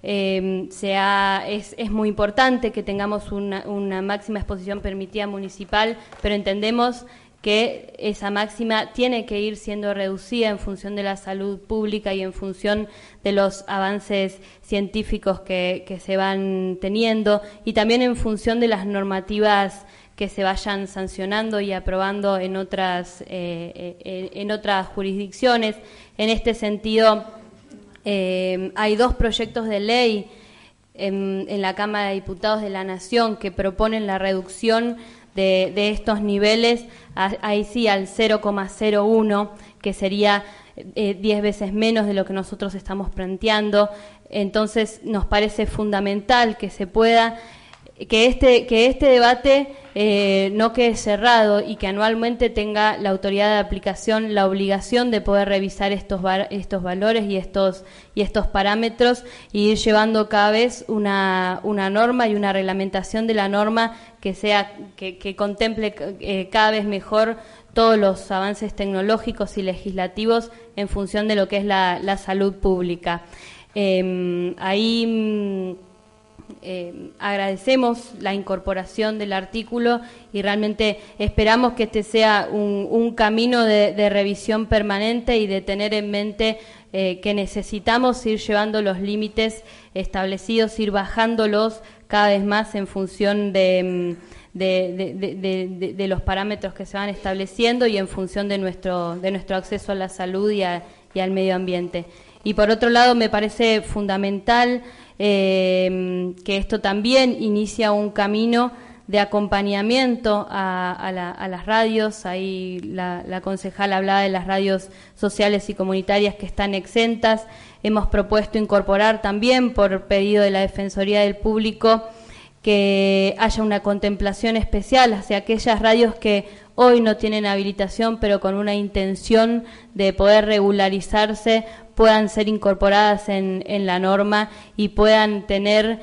es muy importante que tengamos una máxima exposición permitida municipal, pero entendemos que esa máxima tiene que ir siendo reducida en función de la salud pública y en función de los avances científicos que se van teniendo, y también en función de las normativas que se vayan sancionando y aprobando en otras jurisdicciones. En este sentido, hay 2 proyectos de ley en la Cámara de Diputados de la Nación que proponen la reducción de estos niveles, ahí sí al 0,01, que sería 10 veces menos de lo que nosotros estamos planteando. Entonces nos parece fundamental que se pueda, que este debate no quede cerrado y que anualmente tenga la autoridad de aplicación la obligación de poder revisar estos valores y estos parámetros y ir llevando cada vez una norma y una reglamentación de la norma que contemple cada vez mejor todos los avances tecnológicos y legislativos en función de lo que es la salud pública. Agradecemos la incorporación del artículo y realmente esperamos que este sea un camino de revisión permanente y de tener en mente que necesitamos ir llevando los límites establecidos, ir bajándolos cada vez más en función de los parámetros que se van estableciendo y en función de nuestro acceso a la salud y al medio ambiente. Y por otro lado, me parece fundamental que esto también inicia un camino de acompañamiento a las radios. Ahí la concejal hablaba de las radios sociales y comunitarias que están exentas. Hemos propuesto incorporar también, por pedido de la Defensoría del Público, que haya una contemplación especial hacia aquellas radios que hoy no tienen habilitación, pero con una intención de poder regularizarse, puedan ser incorporadas en la norma y puedan tener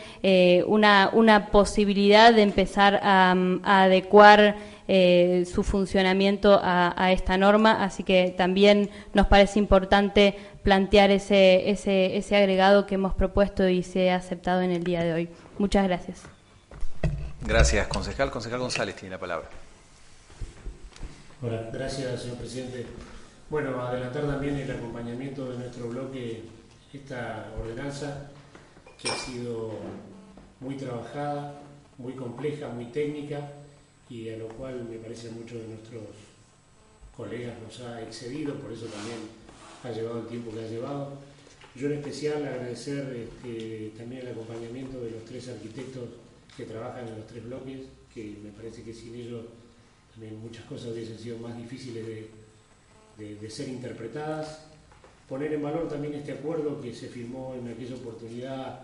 una posibilidad de empezar a adecuar su funcionamiento a esta norma. Así que también nos parece importante plantear ese agregado que hemos propuesto y se ha aceptado en el día de hoy. Muchas gracias. Gracias, concejal. Concejal González tiene la palabra. Hola, gracias, señor presidente. Bueno, adelantar también el acompañamiento de nuestro bloque, esta ordenanza que ha sido muy trabajada, muy compleja, muy técnica, y a lo cual me parece muchos de nuestros colegas nos ha excedido, por eso también ha llevado el tiempo que ha llevado. Yo en especial agradecer también el acompañamiento de los 3 arquitectos que trabajan en los 3 bloques, que me parece que sin ellos también muchas cosas hubiesen sido más difíciles de ser interpretadas. Poner en valor también este acuerdo que se firmó en aquella oportunidad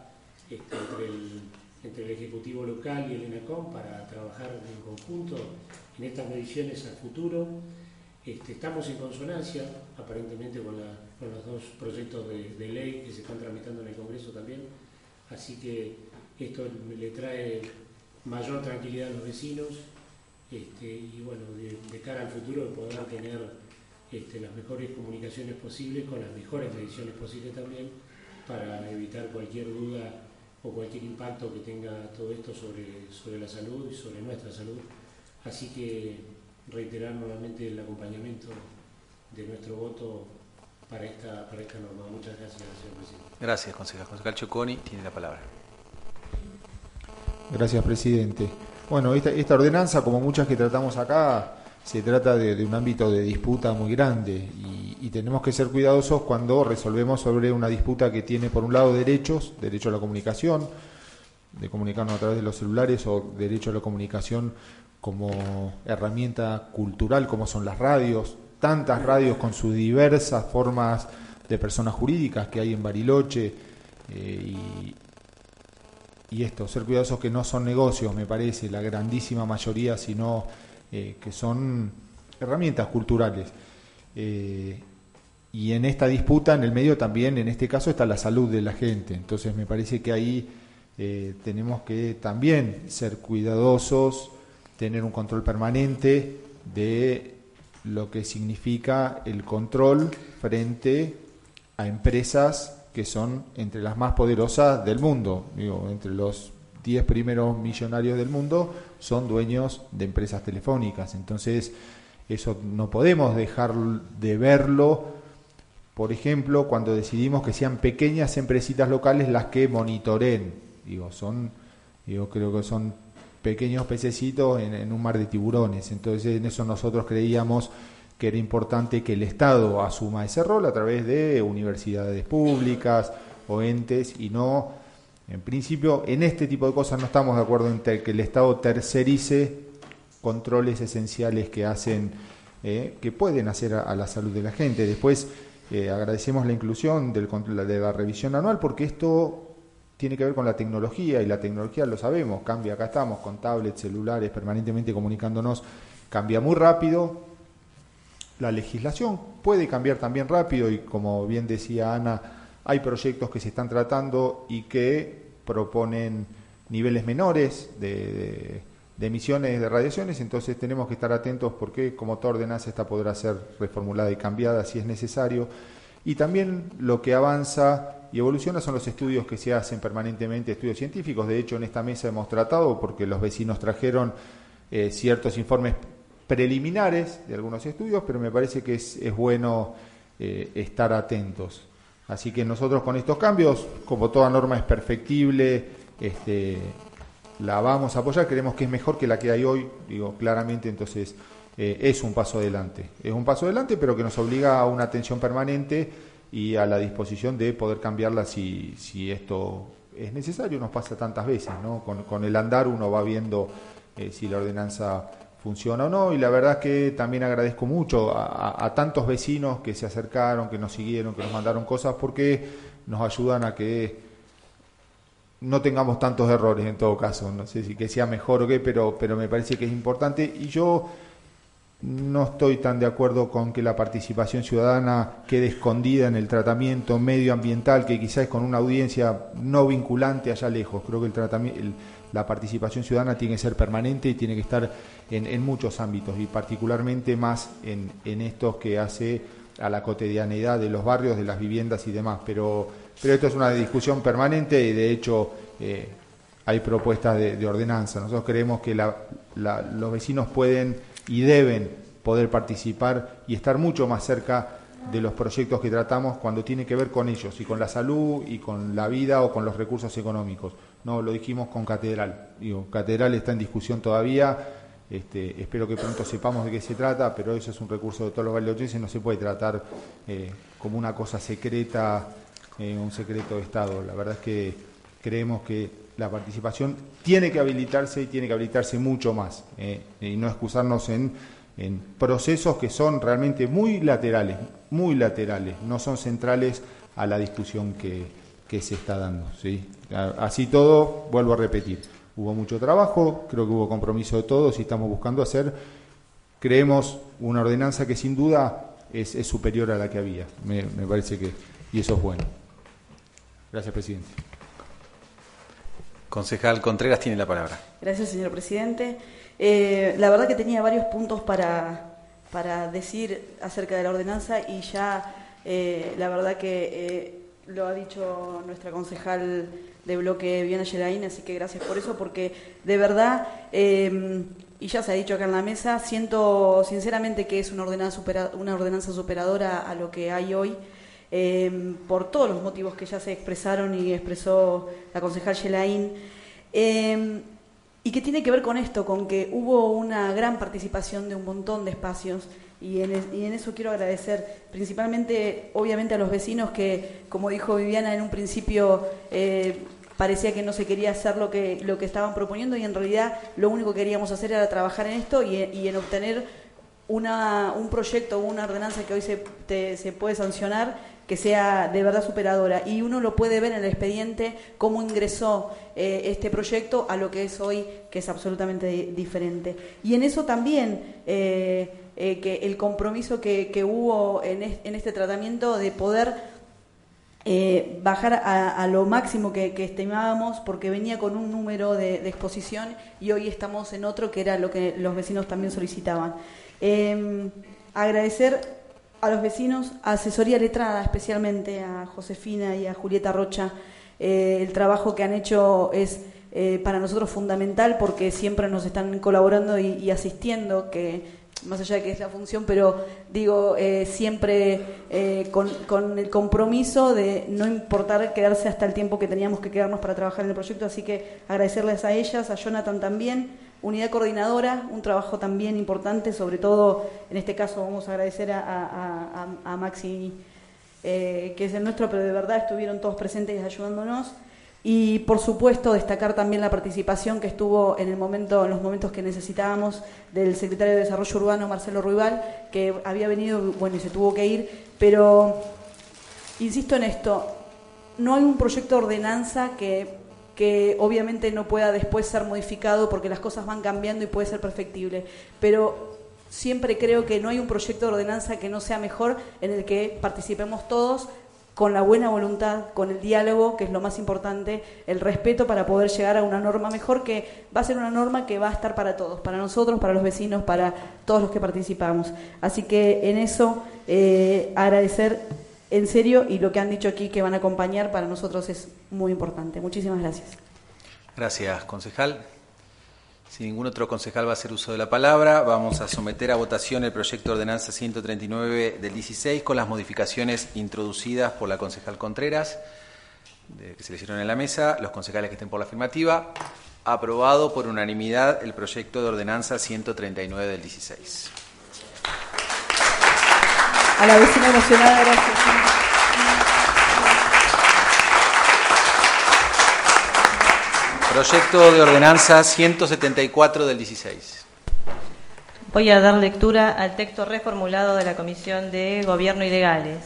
entre el Ejecutivo local y el ENACOM para trabajar en conjunto en estas mediciones a futuro. Estamos en consonancia aparentemente con los 2 proyectos de ley que se están tramitando en el Congreso también, así que esto le trae mayor tranquilidad a los vecinos y bueno, de cara al futuro de poder tener las mejores comunicaciones posibles con las mejores mediciones posibles también, para evitar cualquier duda o cualquier impacto que tenga todo esto sobre la salud y sobre nuestra salud. Así que reiterar nuevamente el acompañamiento de nuestro voto para esta norma. Muchas gracias, señor presidente. Gracias, concejal. Concejal Choconi tiene la palabra. Gracias, presidente. Bueno, esta ordenanza, como muchas que tratamos acá, se trata de un ámbito de disputa muy grande y tenemos que ser cuidadosos cuando resolvemos sobre una disputa que tiene, por un lado, derecho a la comunicación, de comunicarnos a través de los celulares, o derecho a la comunicación como herramienta cultural, como son las radios, tantas radios con sus diversas formas de personas jurídicas que hay en Bariloche, y esto, ser cuidadosos que no son negocios, me parece, la grandísima mayoría, sino que son herramientas culturales. Y en esta disputa, en el medio también, en este caso, está la salud de la gente. Entonces me parece que ahí tenemos que también ser cuidadosos, tener un control permanente de lo que significa el control frente a empresas que son entre las más poderosas del mundo. Digo, entre los 10 primeros millonarios del mundo son dueños de empresas telefónicas. Entonces, eso no podemos dejar de verlo. Por ejemplo, cuando decidimos que sean pequeñas empresitas locales las que monitoreen. Creo que son pequeños pececitos en un mar de tiburones. Entonces, en eso nosotros creíamos que era importante que el Estado asuma ese rol a través de universidades públicas o entes, y no, en principio, en este tipo de cosas no estamos de acuerdo en que el Estado tercerice controles esenciales que hacen, que pueden hacer a la salud de la gente. Después, agradecemos la inclusión de la revisión anual, porque esto tiene que ver con la tecnología, y la tecnología, lo sabemos, cambia. Acá estamos con tablets, celulares, permanentemente comunicándonos, cambia muy rápido. La legislación puede cambiar también rápido, y como bien decía Ana, hay proyectos que se están tratando y que proponen niveles menores de emisiones de radiaciones. Entonces tenemos que estar atentos, porque como toda ordenanza esta podrá ser reformulada y cambiada si es necesario. Y también lo que avanza y evoluciona son los estudios que se hacen permanentemente, estudios científicos. De hecho, en esta mesa hemos tratado, porque los vecinos trajeron ciertos informes preliminares de algunos estudios, pero me parece que es bueno estar atentos. Así que nosotros, con estos cambios, como toda norma es perfectible, la vamos a apoyar. Creemos que es mejor que la que hay hoy, digo claramente. Entonces es un paso adelante, pero que nos obliga a una atención permanente y a la disposición de poder cambiarla si esto es necesario. Nos pasa tantas veces, ¿no? Con el andar uno va viendo si la ordenanza funciona o no, y la verdad es que también agradezco mucho a tantos vecinos que se acercaron, que nos siguieron, que nos mandaron cosas, porque nos ayudan a que no tengamos tantos errores en todo caso. No sé si que sea mejor o qué, pero me parece que es importante. Y yo no estoy tan de acuerdo con que la participación ciudadana quede escondida en el tratamiento medioambiental, que quizás con una audiencia no vinculante allá lejos. Creo que la participación ciudadana tiene que ser permanente y tiene que estar en muchos ámbitos, y particularmente más en estos que hace a la cotidianeidad de los barrios, de las viviendas y demás. Pero esto es una discusión permanente, y de hecho hay propuestas de ordenanza. Nosotros creemos que los vecinos pueden y deben poder participar y estar mucho más cerca de los proyectos que tratamos cuando tiene que ver con ellos, y con la salud, y con la vida, o con los recursos económicos. No, lo dijimos con Catedral. Catedral está en discusión todavía. Espero que pronto sepamos de qué se trata, pero eso es un recurso de todos los bariloches, no se puede tratar como una cosa secreta, un secreto de Estado. La verdad es que creemos que la participación tiene que habilitarse, y tiene que habilitarse mucho más, y no excusarnos en procesos que son realmente muy laterales, no son centrales a la discusión que se está dando, ¿sí? Así todo, vuelvo a repetir, hubo mucho trabajo, creo que hubo compromiso de todos, y estamos buscando hacer, creemos, una ordenanza que sin duda es superior a la que había. Me parece que, y eso es bueno. Gracias, presidente. Concejal Contreras tiene la palabra. Gracias, señor presidente. La verdad que tenía varios puntos para decir acerca de la ordenanza, y ya la verdad que lo ha dicho nuestra concejal de bloque, Viviana Yelaín, así que gracias por eso, porque de verdad, y ya se ha dicho acá en la mesa, siento sinceramente que es una ordenanza superadora a lo que hay hoy, por todos los motivos que ya se expresaron y expresó la concejal Yelaín, y que tiene que ver con esto, con que hubo una gran participación de un montón de espacios, y en eso quiero agradecer principalmente, obviamente, a los vecinos que, como dijo Viviana en un principio, parecía que no se quería hacer lo que estaban proponiendo, y en realidad lo único que queríamos hacer era trabajar en esto y en obtener un proyecto, una ordenanza que hoy se puede sancionar, que sea de verdad superadora. Y uno lo puede ver en el expediente cómo ingresó este proyecto a lo que es hoy, que es absolutamente diferente. Y en eso también que el compromiso que hubo en este tratamiento de poder bajar a lo máximo que estimábamos, porque venía con un número de exposición y hoy estamos en otro, que era lo que los vecinos también solicitaban. Agradecer a los vecinos, a Asesoría Letrada, especialmente a Josefina y a Julieta Rocha. El trabajo que han hecho es para nosotros fundamental, porque siempre nos están colaborando y asistiendo, que más allá de que es la función, pero digo, siempre con el compromiso de no importar quedarse hasta el tiempo que teníamos que quedarnos para trabajar en el proyecto. Así que agradecerles a ellas, a Jonathan también. Unidad coordinadora, un trabajo también importante, sobre todo en este caso vamos a agradecer a Maxi, que es el nuestro, pero de verdad estuvieron todos presentes ayudándonos. Y por supuesto destacar también la participación que estuvo en los momentos que necesitábamos, del secretario de Desarrollo Urbano, Marcelo Ruibal, que había venido, bueno, y se tuvo que ir, pero insisto en esto, no hay un proyecto de ordenanza que obviamente no pueda después ser modificado, porque las cosas van cambiando y puede ser perfectible, pero siempre creo que no hay un proyecto de ordenanza que no sea mejor, en el que participemos todos con la buena voluntad, con el diálogo, que es lo más importante, el respeto, para poder llegar a una norma mejor, que va a ser una norma que va a estar para todos, para nosotros, para los vecinos, para todos los que participamos. Así que en eso agradecer en serio, y lo que han dicho aquí que van a acompañar para nosotros es muy importante. Muchísimas gracias. Gracias, concejal. Si ningún otro concejal va a hacer uso de la palabra, vamos a someter a votación el proyecto de ordenanza 139 del 16 con las modificaciones introducidas por la concejal Contreras, que se le hicieron en la mesa. Los concejales que estén por la afirmativa. Aprobado por unanimidad el proyecto de ordenanza 139 del 16. A la vecina emocionada, gracias. Proyecto de ordenanza 174 del 16. Voy a dar lectura al texto reformulado de la Comisión de Gobierno y Legales.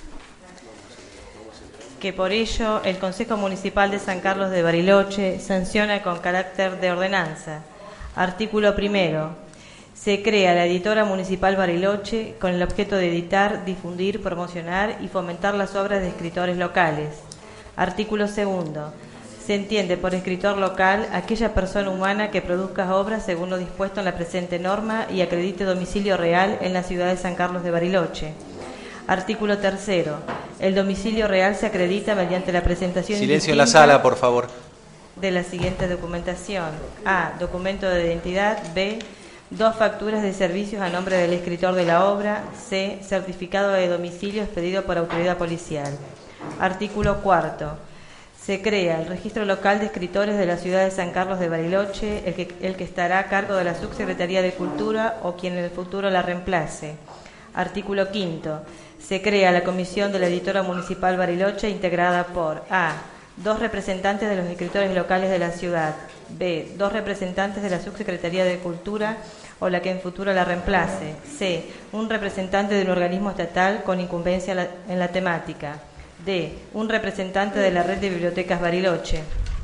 Que por ello el Consejo Municipal de San Carlos de Bariloche sanciona con carácter de ordenanza. Artículo primero. Se crea la Editora Municipal Bariloche con el objeto de editar, difundir, promocionar y fomentar las obras de escritores locales. Artículo segundo. Se entiende por escritor local aquella persona humana que produzca obras según lo dispuesto en la presente norma y acredite domicilio real en la ciudad de San Carlos de Bariloche. Artículo tercero. El domicilio real se acredita mediante la presentación Silencio en la sala, por favor. De la siguiente documentación. A. Documento de identidad. B. 2 facturas de servicios a nombre del escritor de la obra. C. Certificado de domicilio expedido por autoridad policial. Artículo cuarto. Se crea el registro local de escritores de la ciudad de San Carlos de Bariloche, el que estará a cargo de la Subsecretaría de Cultura o quien en el futuro la reemplace. Artículo quinto. Se crea la Comisión de la Editora Municipal Bariloche, integrada por A. 2 representantes de los escritores locales de la ciudad. B. 2 representantes de la Subsecretaría de Cultura o la que en futuro la reemplace. C. Un representante de un organismo estatal con incumbencia en la temática. D. Un representante de la Red de Bibliotecas Bariloche.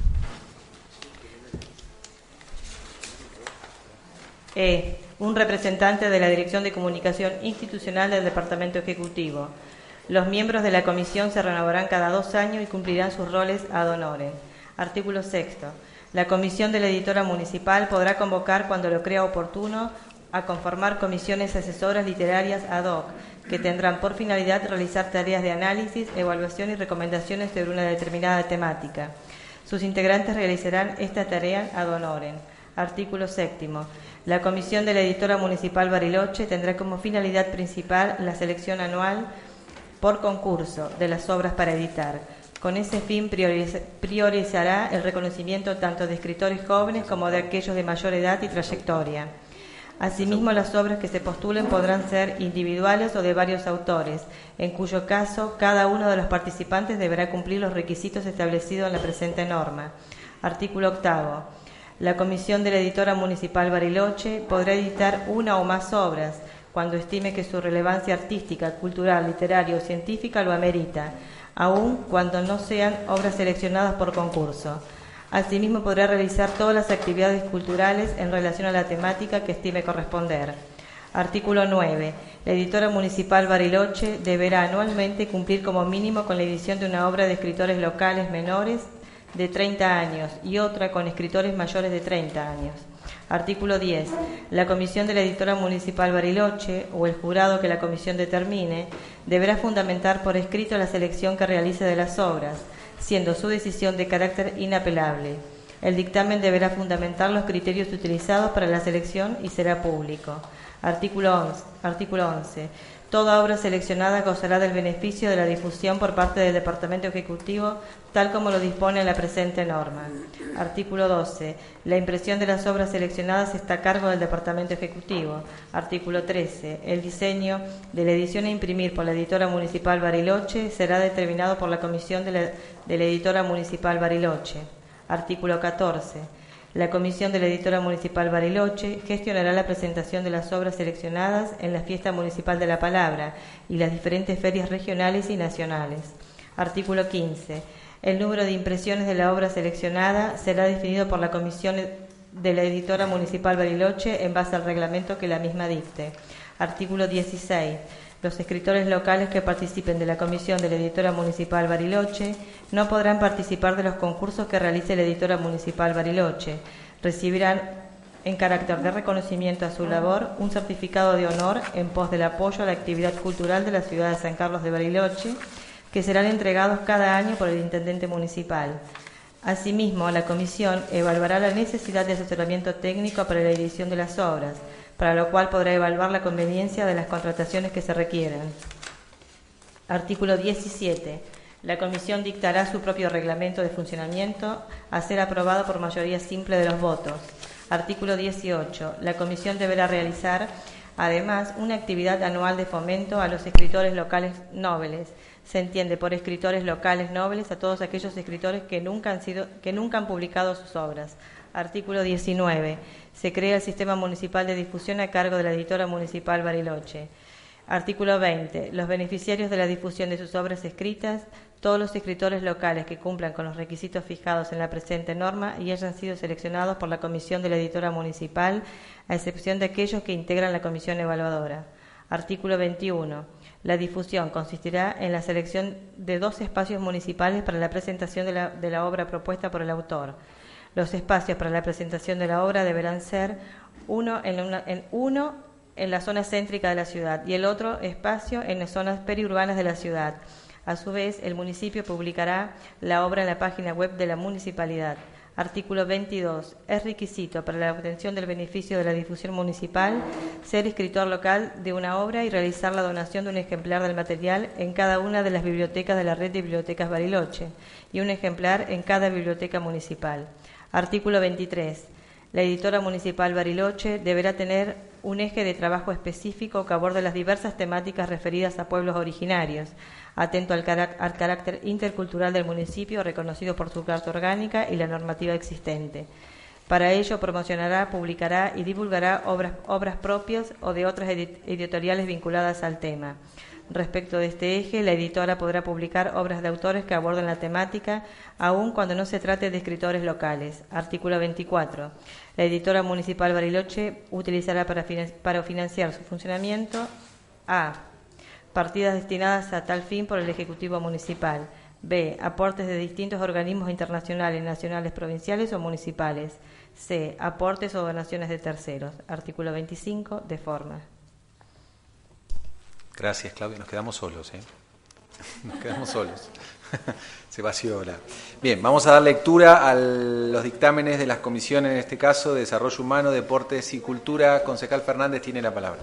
E. Un representante de la Dirección de Comunicación Institucional del Departamento Ejecutivo. Los miembros de la comisión se renovarán cada 2 años y cumplirán sus roles ad honorem. Artículo 6. La comisión de la editora municipal podrá convocar, cuando lo crea oportuno, a conformar comisiones asesoras literarias ad hoc, que tendrán por finalidad realizar tareas de análisis, evaluación y recomendaciones sobre una determinada temática. Sus integrantes realizarán esta tarea ad honorem. Artículo 7. La comisión de la editora municipal Bariloche tendrá como finalidad principal la selección anual por concurso de las obras para editar. Con ese fin priorizará el reconocimiento tanto de escritores jóvenes como de aquellos de mayor edad y trayectoria. Asimismo, las obras que se postulen podrán ser individuales o de varios autores, en cuyo caso cada uno de los participantes deberá cumplir los requisitos establecidos en la presente norma. Artículo 8. La comisión de la editora municipal Bariloche podrá editar una o más obras, cuando estime que su relevancia artística, cultural, literaria o científica lo amerita, aun cuando no sean obras seleccionadas por concurso. Asimismo, podrá realizar todas las actividades culturales en relación a la temática que estime corresponder. Artículo 9. La editora municipal Bariloche deberá anualmente cumplir como mínimo con la edición de una obra de escritores locales menores de 30 años y otra con escritores mayores de 30 años. Artículo 10. La comisión de la editora municipal Bariloche o el jurado que la comisión determine deberá fundamentar por escrito la selección que realice de las obras, siendo su decisión de carácter inapelable. El dictamen deberá fundamentar los criterios utilizados para la selección y será público. Artículo 11. Toda obra seleccionada gozará del beneficio de la difusión por parte del Departamento Ejecutivo, tal como lo dispone la presente norma. Artículo 12. La impresión de las obras seleccionadas está a cargo del Departamento Ejecutivo. Artículo 13. El diseño de la edición a imprimir por la editora municipal Bariloche será determinado por la comisión de la editora municipal Bariloche. Artículo 14. La comisión de la editora municipal Bariloche gestionará la presentación de las obras seleccionadas en la Fiesta Municipal de la Palabra y las diferentes ferias regionales y nacionales. Artículo 15. El número de impresiones de la obra seleccionada será definido por la comisión de la editora municipal Bariloche en base al reglamento que la misma dicte. Artículo 16. Los escritores locales que participen de la comisión de la editora municipal Bariloche no podrán participar de los concursos que realice la editora municipal Bariloche. Recibirán, en carácter de reconocimiento a su labor, un certificado de honor en pos del apoyo a la actividad cultural de la ciudad de San Carlos de Bariloche, que serán entregados cada año por el intendente municipal. Asimismo, la comisión evaluará la necesidad de asesoramiento técnico para la edición de las obras, para lo cual podrá evaluar la conveniencia de las contrataciones que se requieran. Artículo 17. La comisión dictará su propio reglamento de funcionamiento a ser aprobado por mayoría simple de los votos. Artículo 18. La comisión deberá realizar, además, una actividad anual de fomento a los escritores locales nobles. Se entiende por escritores locales nobles a todos aquellos escritores que nunca han publicado sus obras. Artículo 19. Se crea el Sistema Municipal de Difusión a cargo de la editora municipal Bariloche. Artículo 20. Los beneficiarios de la difusión de sus obras escritas, todos los escritores locales que cumplan con los requisitos fijados en la presente norma y hayan sido seleccionados por la comisión de la editora municipal, a excepción de aquellos que integran la comisión evaluadora. Artículo 21. La difusión consistirá en la selección de 2 espacios municipales para la presentación de la obra propuesta por el autor. Los espacios para la presentación de la obra deberán ser uno en la zona céntrica de la ciudad y el otro espacio en las zonas periurbanas de la ciudad. A su vez, el municipio publicará la obra en la página web de la municipalidad. Artículo 22. Es requisito para la obtención del beneficio de la difusión municipal ser escritor local de una obra y realizar la donación de un ejemplar del material en cada una de las bibliotecas de la red de bibliotecas Bariloche y un ejemplar en cada biblioteca municipal. Artículo 23. La editora municipal Bariloche deberá tener un eje de trabajo específico que aborde las diversas temáticas referidas a pueblos originarios, atento al carácter intercultural del municipio reconocido por su carta orgánica y la normativa existente. Para ello promocionará, publicará y divulgará obras propias o de otras editoriales vinculadas al tema. Respecto de este eje, la editora podrá publicar obras de autores que aborden la temática, aun cuando no se trate de escritores locales. Artículo 24. La editora municipal Bariloche utilizará para financiar su funcionamiento a. Partidas destinadas a tal fin por el Ejecutivo Municipal. B. Aportes de distintos organismos internacionales, nacionales, provinciales o municipales. C. Aportes o donaciones de terceros. Artículo 25, de forma. Gracias, Claudia. Nos quedamos solos, ¿eh? Nos quedamos solos. Se vació la... Bien, vamos a dar lectura a los dictámenes de las comisiones, en este caso, de Desarrollo Humano, Deportes y Cultura. Concejal Fernández tiene la palabra.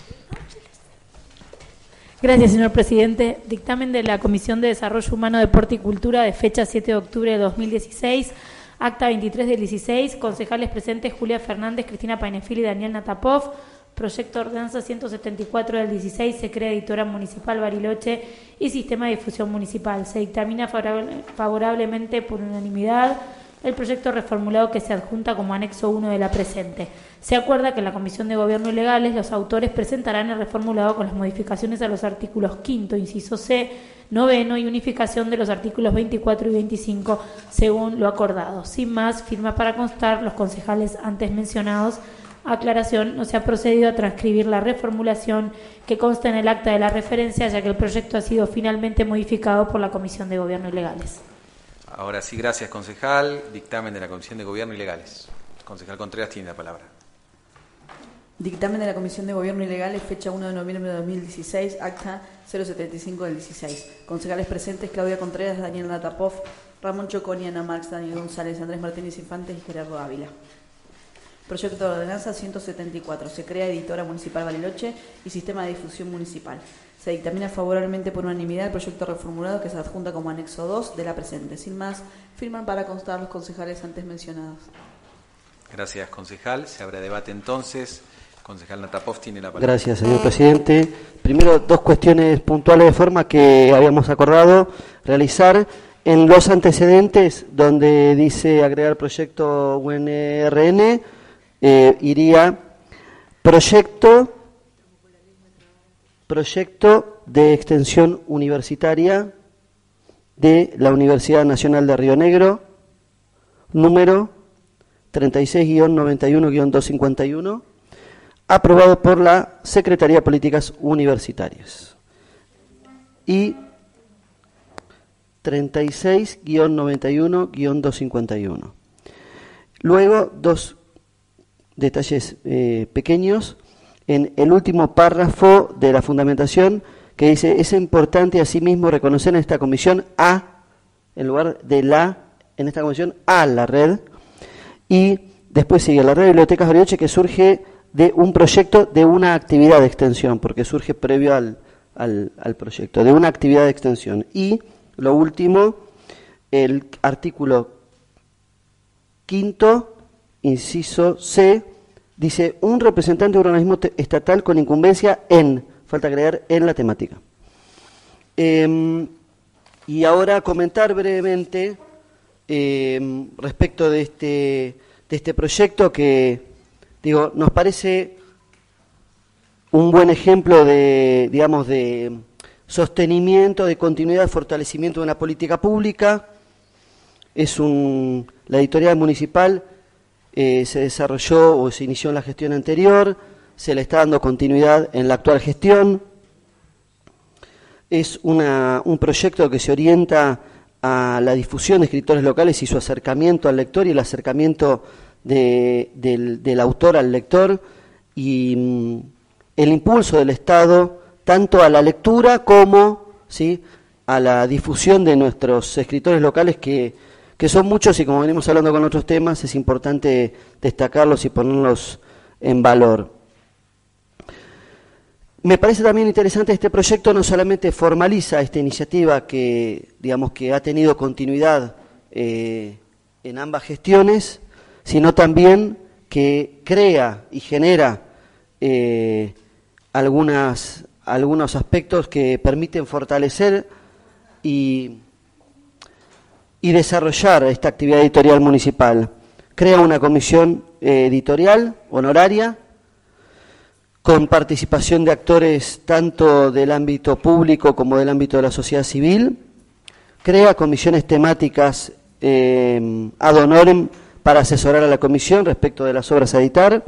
Gracias, señor presidente. Dictamen de la Comisión de Desarrollo Humano, Deporte y Cultura de fecha 7 de octubre de 2016, acta 23 del 16, concejales presentes Julia Fernández, Cristina Painefil y Daniel Natapov. Proyecto de ordenanza 174 del 16, se crea editora municipal Bariloche y sistema de difusión municipal. Se dictamina favorablemente por unanimidad el proyecto reformulado que se adjunta como anexo 1 de la presente. Se acuerda que en la Comisión de Gobierno y Legales los autores presentarán el reformulado con las modificaciones a los artículos 5º, inciso C, 9º y unificación de los artículos 24 y 25 según lo acordado. Sin más, firma para constar los concejales antes mencionados. Aclaración, no se ha procedido a transcribir la reformulación que consta en el acta de la referencia, ya que el proyecto ha sido finalmente modificado por la Comisión de Gobierno y Legales. Ahora sí, gracias, concejal. Dictamen de la Comisión de Gobierno y Legales. Concejal Contreras tiene la palabra. Dictamen de la Comisión de Gobierno y Legales, fecha 1 de noviembre de 2016, acta 075 del 16. Concejales presentes, Claudia Contreras, Daniel Natapov, Ramón Choconi, Ana Marx, Daniel González, Andrés Martínez Infantes y Gerardo Ávila. Proyecto de ordenanza 174. Se crea editora municipal Bariloche y sistema de difusión municipal. Se dictamina favorablemente por unanimidad el proyecto reformulado que se adjunta como anexo 2 de la presente. Sin más, firman para constar los concejales antes mencionados. Gracias, concejal. Se abre debate entonces. Concejal Natapov tiene la palabra. Gracias, señor presidente. Primero, dos cuestiones puntuales de forma que habíamos acordado realizar. En los antecedentes, donde dice agregar proyecto UNRN, iría proyecto de extensión universitaria de la Universidad Nacional de Río Negro, número 36-91-251, aprobado por la Secretaría de Políticas Universitarias. Y 36-91-251. Luego, dos detalles pequeños. En el último párrafo de la fundamentación, que dice, es importante asimismo reconocer en esta comisión en lugar de en esta comisión, a la red. Y después sigue la red de bibliotecas Bariloche, que surge de un proyecto de una actividad de extensión, porque surge previo al proyecto, de una actividad de extensión. Y lo último, el artículo 5º, inciso C, dice, un representante de un organismo estatal con incumbencia falta agregar, en la temática. Y ahora comentar brevemente respecto de este proyecto que, nos parece un buen ejemplo de sostenimiento, de continuidad, de fortalecimiento de una política pública. La editorial municipal se desarrolló o se inició en la gestión anterior, se le está dando continuidad en la actual gestión. Es un proyecto que se orienta a la difusión de escritores locales y su acercamiento al lector y el acercamiento del autor al lector y el impulso del Estado tanto a la lectura como a la difusión de nuestros escritores locales que son muchos y como venimos hablando con otros temas es importante destacarlos y ponerlos en valor. Me parece también interesante este proyecto, no solamente formaliza esta iniciativa que ha tenido continuidad en ambas gestiones, sino también que crea y genera algunos aspectos que permiten fortalecer y desarrollar esta actividad editorial municipal. Crea una comisión editorial honoraria con participación de actores tanto del ámbito público como del ámbito de la sociedad civil. Crea comisiones temáticas ad honorem para asesorar a la comisión respecto de las obras a editar.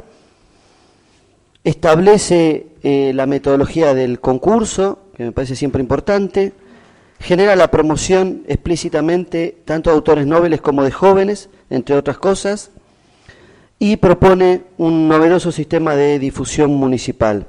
Establece la metodología del concurso, que me parece siempre importante. genera la promoción explícitamente tanto de autores nobles como de jóvenes, entre otras cosas, y propone un novedoso sistema de difusión municipal.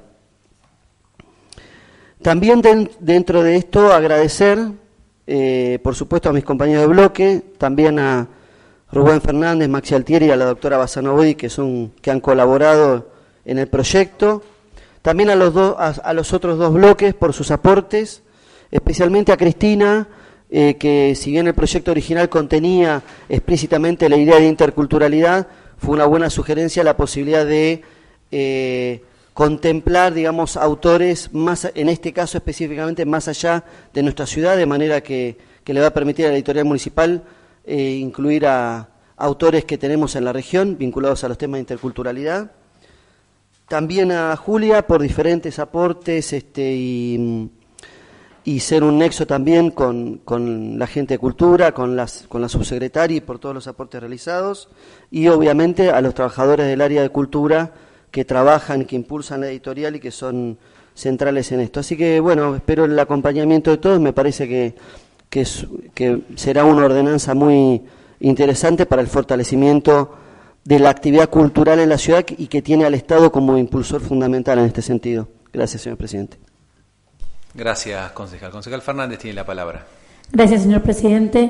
También dentro de esto agradecer, por supuesto, a mis compañeros de bloque, también a Rubén Fernández, Maxi Altieri y a la doctora Basanobodi, que han colaborado en el proyecto. También a los otros dos bloques por sus aportes, especialmente a Cristina, que si bien el proyecto original contenía explícitamente la idea de interculturalidad, fue una buena sugerencia la posibilidad de contemplar, digamos, autores, más, en este caso específicamente, más allá de nuestra ciudad, de manera que le va a permitir a la editorial municipal incluir a autores que tenemos en la región, vinculados a los temas de interculturalidad. También a Julia por diferentes aportes y ser un nexo también con la gente de cultura, con la subsecretaria y por todos los aportes realizados, y obviamente a los trabajadores del área de cultura que trabajan, que impulsan la editorial y que son centrales en esto. Así que, bueno, espero el acompañamiento de todos. Me parece que será una ordenanza muy interesante para el fortalecimiento de la actividad cultural en la ciudad y que tiene al Estado como impulsor fundamental en este sentido. Gracias, señor presidente. Gracias, concejal. Concejal Fernández tiene la palabra. Gracias, señor presidente.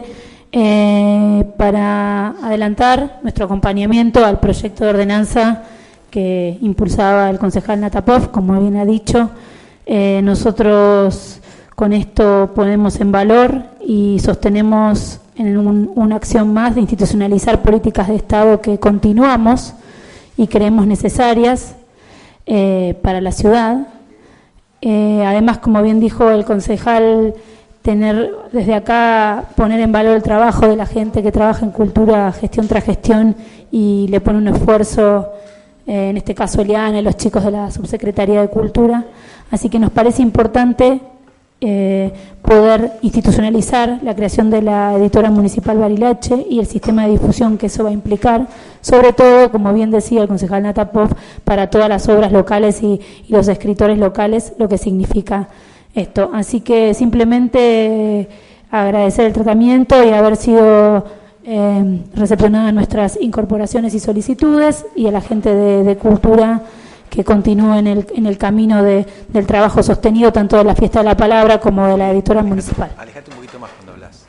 Para adelantar nuestro acompañamiento al proyecto de ordenanza que impulsaba el concejal Natapov, como bien ha dicho, nosotros con esto ponemos en valor y sostenemos en una acción más de institucionalizar políticas de Estado que continuamos y creemos necesarias para la ciudad. Además, como bien dijo el concejal, desde acá poner en valor el trabajo de la gente que trabaja en cultura gestión tras gestión y le pone un esfuerzo, en este caso Eliana y los chicos de la Subsecretaría de Cultura. Así que nos parece importante poder institucionalizar la creación de la editora municipal Bariloche y el sistema de difusión que eso va a implicar, sobre todo, como bien decía el concejal Natapov, para todas las obras locales y los escritores locales, lo que significa esto. Así que simplemente agradecer el tratamiento y haber sido recepcionadas nuestras incorporaciones y solicitudes, y a la gente de Cultura que continúe en el camino del trabajo sostenido tanto de la Fiesta de la Palabra como de la editora municipal. Alejate un poquito más cuando hablas.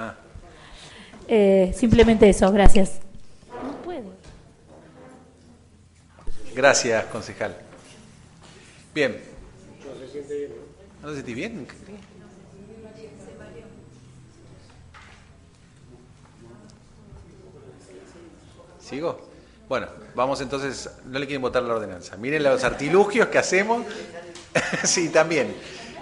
Simplemente eso, gracias. No puedo. Gracias, concejal. Bien. ¿No te sentís bien? ¿Sigo? Bueno, vamos entonces, no le quieren votar la ordenanza. Miren los artilugios que hacemos. Sí, también.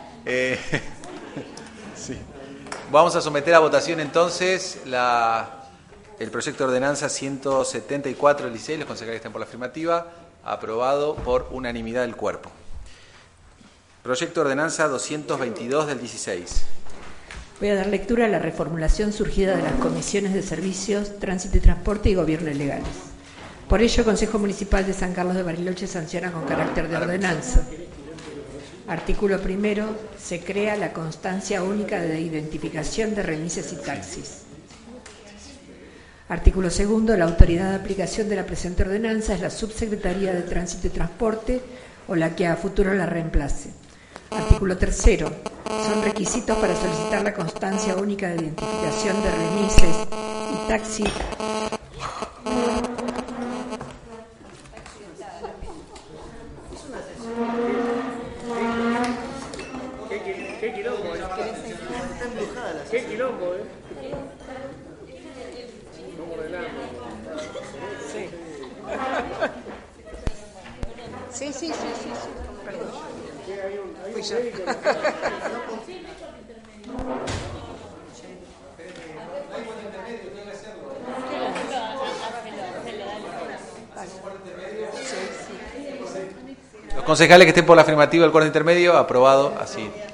Sí. Vamos a someter a votación entonces el proyecto de ordenanza 174 del 16, los concejales están por la afirmativa, aprobado por unanimidad del cuerpo. Proyecto de ordenanza 222 del 16. Voy a dar lectura a la reformulación surgida de las comisiones de servicios, tránsito y transporte y gobierno legales. Por ello, el Consejo Municipal de San Carlos de Bariloche sanciona con carácter de ordenanza. Artículo primero. Se crea la constancia única de identificación de remises y taxis. Artículo segundo. La autoridad de aplicación de la presente ordenanza es la Subsecretaría de Tránsito y Transporte o la que a futuro la reemplace. Artículo tercero. Son requisitos para solicitar la constancia única de identificación de remises y taxi. Qué quilombo, qué quilombo, ¿Cómo ordenamos? Sí. Perdón. Fui yo. Los concejales que estén por la afirmativa del cuarto intermedio, aprobado así.